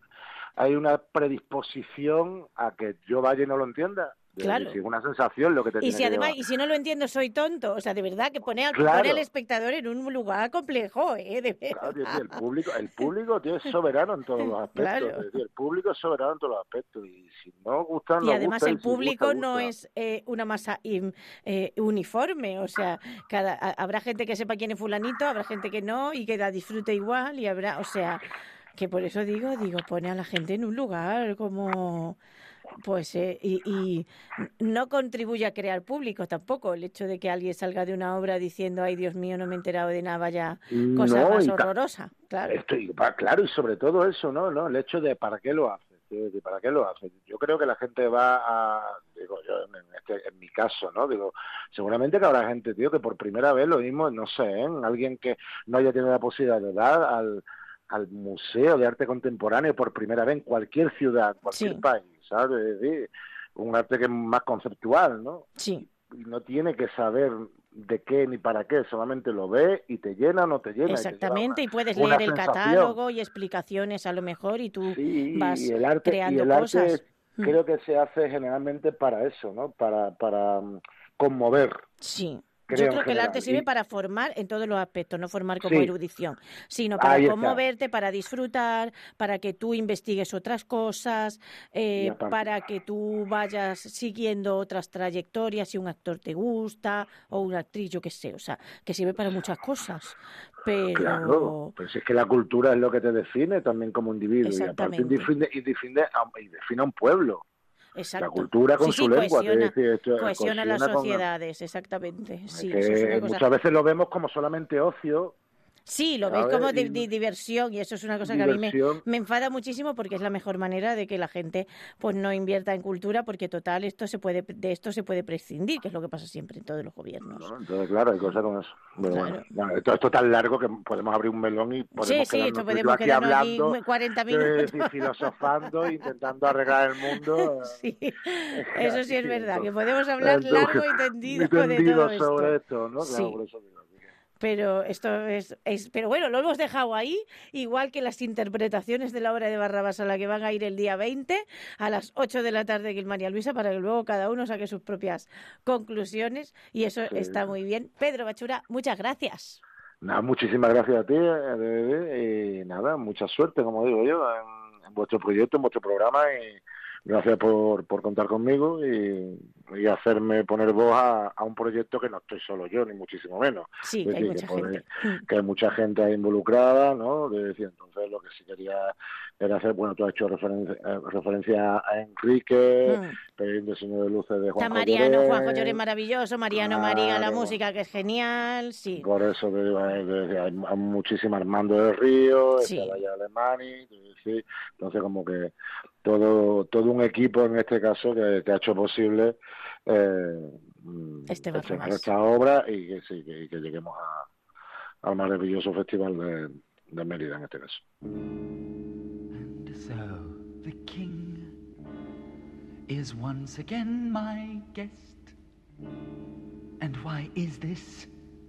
hay una predisposición a que yo vaya y no lo entienda. Claro. Es una sensación lo que te y tiene si que además llevar. y si no lo entiendo soy tonto, o sea, de verdad que pone al, Claro. pone al espectador en un lugar complejo, ¿eh? De verdad. Claro, el público, el público tío, es soberano en todos los aspectos. Claro. Es decir, el público es soberano en todos los aspectos y si no gustan, Y no además gusta, el y si público gusta, no gusta. es eh, una masa in, eh, uniforme, o sea, cada a- habrá gente que sepa quién es fulanito, habrá gente que no y que la disfrute igual y habrá, o sea, que por eso digo, digo, pone a la gente en un lugar como pues eh, y, y no contribuye a crear público tampoco el hecho de que alguien salga de una obra diciendo ay Dios mío no me he enterado de nada, vaya cosa No, más y ta- horrorosa, claro. Estoy, va, claro, y sobre todo eso, ¿no? ¿no? El hecho de para qué lo hace, tío, de para qué lo hace. Yo creo que la gente va a, digo yo, en, este, en mi caso, ¿no? Digo, seguramente que habrá gente, tío, que por primera vez lo mismo, no sé, ¿eh? Alguien que no haya tenido la posibilidad de dar al, al Museo de Arte Contemporáneo por primera vez en cualquier ciudad, en cualquier Sí. país, ¿sabes? Es decir, un arte que es más conceptual, ¿no? Sí. Y no tiene que saber de qué ni para qué, solamente lo ve y te llena o no te llena. Exactamente, y, y puedes una leer el sensación. catálogo y explicaciones a lo mejor y tú Sí, vas y el arte, creando y el arte cosas. Mm. creo que se hace generalmente para eso, ¿no? Para, para mm, conmover. Sí. Creo Yo en creo que el arte general. sirve Y- para formar en todos los aspectos, no formar como Sí. erudición, sino para Ahí está. conmoverte, para disfrutar, para que tú investigues otras cosas, eh, Y aparte- para que tú vayas siguiendo otras trayectorias, si un actor te gusta o una actriz, yo qué sé, o sea, que sirve para muchas cosas. Pero Claro, pues es que la cultura es lo que te define también como individuo y aparte Exactamente. define, y define, a- y define a un pueblo. Exacto. La cultura con Sí, su sí, lengua, cohesiona, que es decir, esto- cohesiona las cohesiona con- sociedades, exactamente. Sí, que eso es una cosa. muchas veces lo vemos como solamente ocio. Sí, lo ves ¿sabes? como de, Y- de diversión y eso es una cosa que a mí me, Diversión. me enfada muchísimo porque es la mejor manera de que la gente pues no invierta en cultura porque total esto se puede de esto se puede prescindir, que es lo que pasa siempre en todos los gobiernos. ¿no? Entonces, claro, hay cosas con eso. Pero Claro. bueno, no, esto, esto es tan largo que podemos abrir un melón y podemos Sí, sí, quedarnos esto tú y yo podemos aquí quedarnos aquí hablando, cuarenta eh, minutos. y filosofando, intentando arreglar el mundo. Sí, eso sí es verdad, que podemos Entonces, hablar largo y tendido, y tendido de todo sobre esto. esto, ¿no? Claro, Sí. por eso digo. Pero esto es, es, pero bueno, lo hemos dejado ahí, igual que las interpretaciones de la obra de Barrabás a la que van a ir el día veinte a las ocho de la tarde que María Luisa, para que luego cada uno saque sus propias conclusiones y eso Sí. está muy bien. Pedro Bachura, muchas gracias. Nada, muchísimas gracias a ti, eh, y nada, mucha suerte, como digo yo, en, en vuestro proyecto, en vuestro programa, y gracias por, por contar conmigo y, y hacerme poner voz a, a un proyecto que no estoy solo yo, ni muchísimo menos. Sí, Es que hay decir, mucha pone- gente. que hay mucha gente ahí involucrada, ¿no? De decir, entonces lo que sí quería era hacer, bueno, tú has hecho referencia, eh, referencia a Enrique, Mm. el diseño de luces de Está Juanjo Mariano, Lloré. Juanjo Lloré maravilloso, Mariano María, la Claro. música que es genial, sí. Por eso te digo, eh, de- hay hay muchísimo Armando del Río, Sí. estaba ya Alemani, sí, entonces como que todo todo un equipo en este caso que, que ha hecho posible eh, mm, Este estrenar Barrabás. esta obra y que sí, que, que lleguemos a, al maravilloso festival de, de Mérida en este caso. And so the king is once again my guest. And why is this?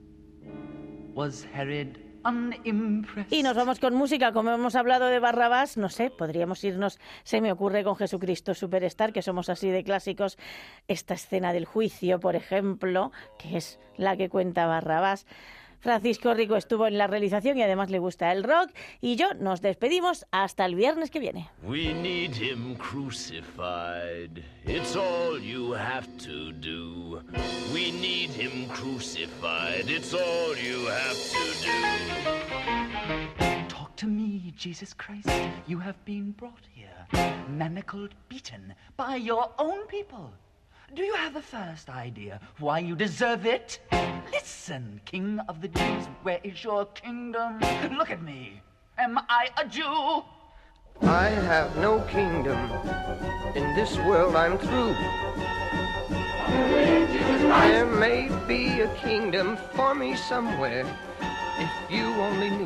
Was Herod unimpressed? Y nos vamos con música, como hemos hablado de Barrabás, no sé, podríamos irnos, se me ocurre, con Jesucristo Superstar, que somos así de clásicos, esta escena del juicio, por ejemplo, que es la que cuenta Barrabás. Francisco Rico estuvo en la realización y además le gusta el rock, y yo nos despedimos hasta el viernes que viene. We need him crucified. It's all you have to do. We need him crucified. It's all you have to do. Talk to me, Jesus Christ. You have been brought here, manacled, beaten by your own people. Do you have the first idea why you deserve it? Listen, King of the Jews, where is your kingdom? Look at me. Am I a Jew? I have no kingdom. In this world I'm through. There may be a kingdom for me somewhere, if you only knew.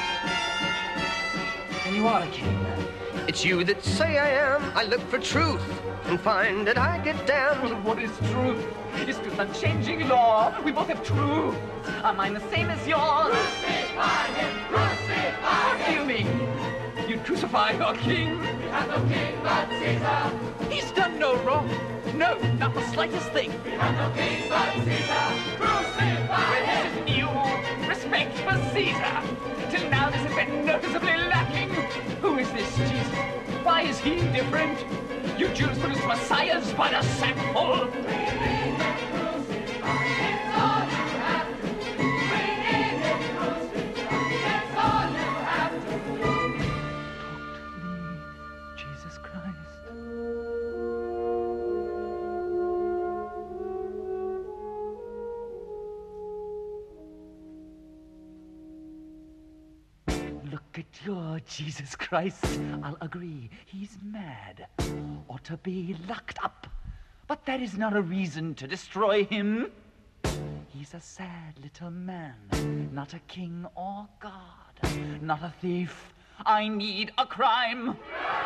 And you are a king. It's you that say I am. I look for truth and find that I get down. Well, what is truth? Is truth unchanging law? We both have truth. Are mine the same as yours? Crucify him! Crucify him! What do you mean? You crucify your king. We have no king but Caesar. He's done no wrong. No, not the slightest thing. We have no king but Caesar. Crucify him. Well, this is new. Respect for Caesar. Till now this has been noticeably lacking. Who is this Jesus? Why is he different? You Jews produce messiahs by the sackful. We need him crucified. It's all you have to do. We need him crucified. It's all you have to do. Talk to me, Jesus Christ. Look at your Jesus Christ. I'll agree, he's mad. Ought to be locked up. But that is not a reason to destroy him. He's a sad little man, not a king or god, not a thief. I need a crime.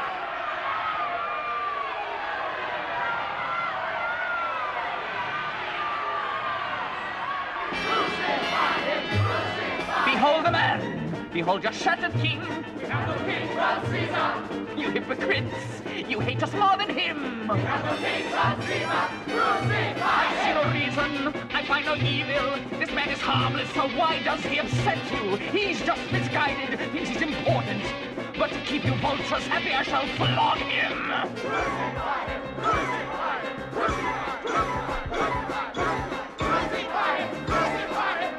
Behold the man! Behold your shattered king! We have no king but Caesar! You hypocrites! You hate us more than him! We have no king but Caesar! Crucify I see no reason, I find no evil. This man is harmless, so why does he upset you? He's just misguided, thinks he's important. But to keep you vultures happy, I shall flog him! Crucify him! Crucify him! Crucify him! Crucify him! Crucify him!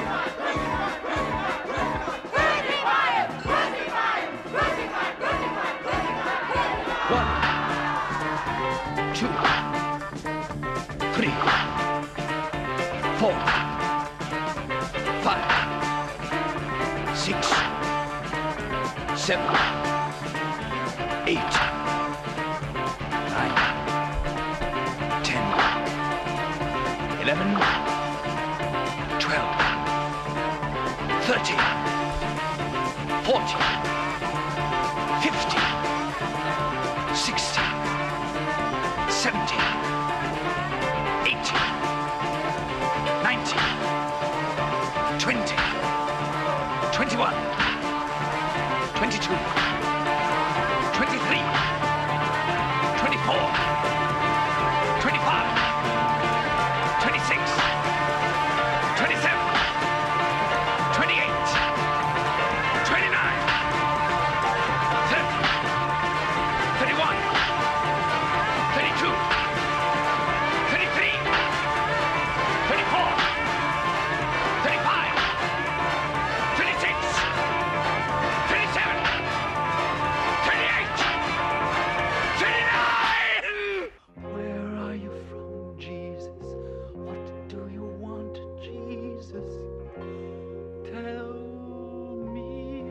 Three, four, five, six, seven, eight, nine, ten, eleven, twelve, thirteen, fourteen, fifteen, sixteen, seventeen, eighteen, nineteen, twenty, twenty-one, twenty-two, twenty-three, twenty-four, twenty-five, twenty-six, twenty-seven, twenty-eight, twenty-nine, thirty, thirty-one, thirty-two, thirty-three, thirty-four, thirty-five, thirty-six, thirty-seven, thirty-eight, thirty-nine! Where are you from, Jesus? What do you want, Jesus? Tell me.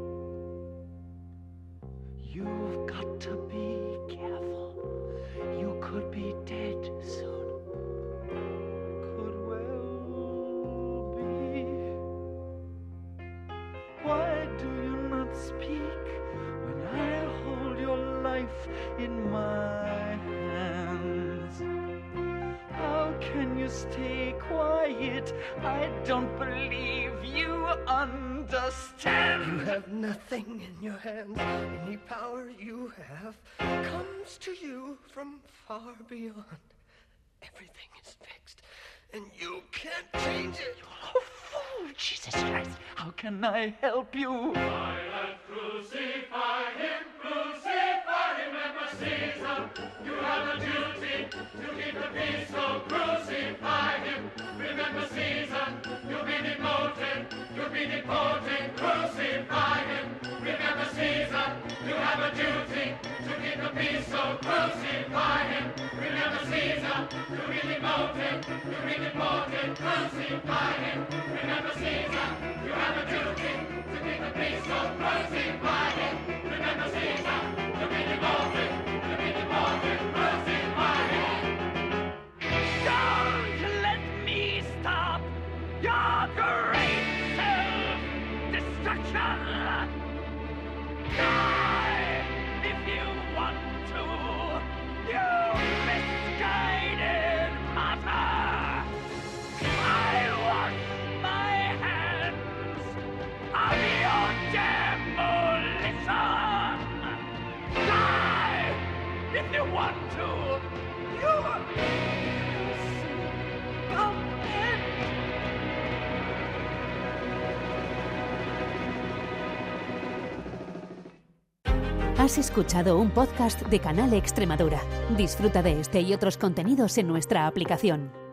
You've got to be careful. You could be dead soon. Could well be. Why do you not speak when I hold your life in my hands? How can you stay quiet? I don't believe you understand. You have nothing in your hands. Any power you have comes to you from far beyond. Everything is fixed, and you can't change it. You're a fool, Jesus Christ. How can I help you? Pilate, crucify him, crucify him, Emperor Caesar. You have a duty to keep the peace, so crucify him. Remember Caesar, you've been demoted, you've been deported, crucify him. Remember Caesar, you have a duty to keep the peace, so crucify him. Remember Caesar, you've been demoted, you've been deported, crucify him. Remember Caesar, you have a duty to keep the peace, so crucify him. Remember Caesar, you've been demoted, you've been deported, crucify him. Don't let me stop your great self-destruction! Die if you want to, you misguided martyr! I wash my hands of your demolition! Has escuchado un podcast de Canal Extremadura. Disfruta de este y otros contenidos en nuestra aplicación.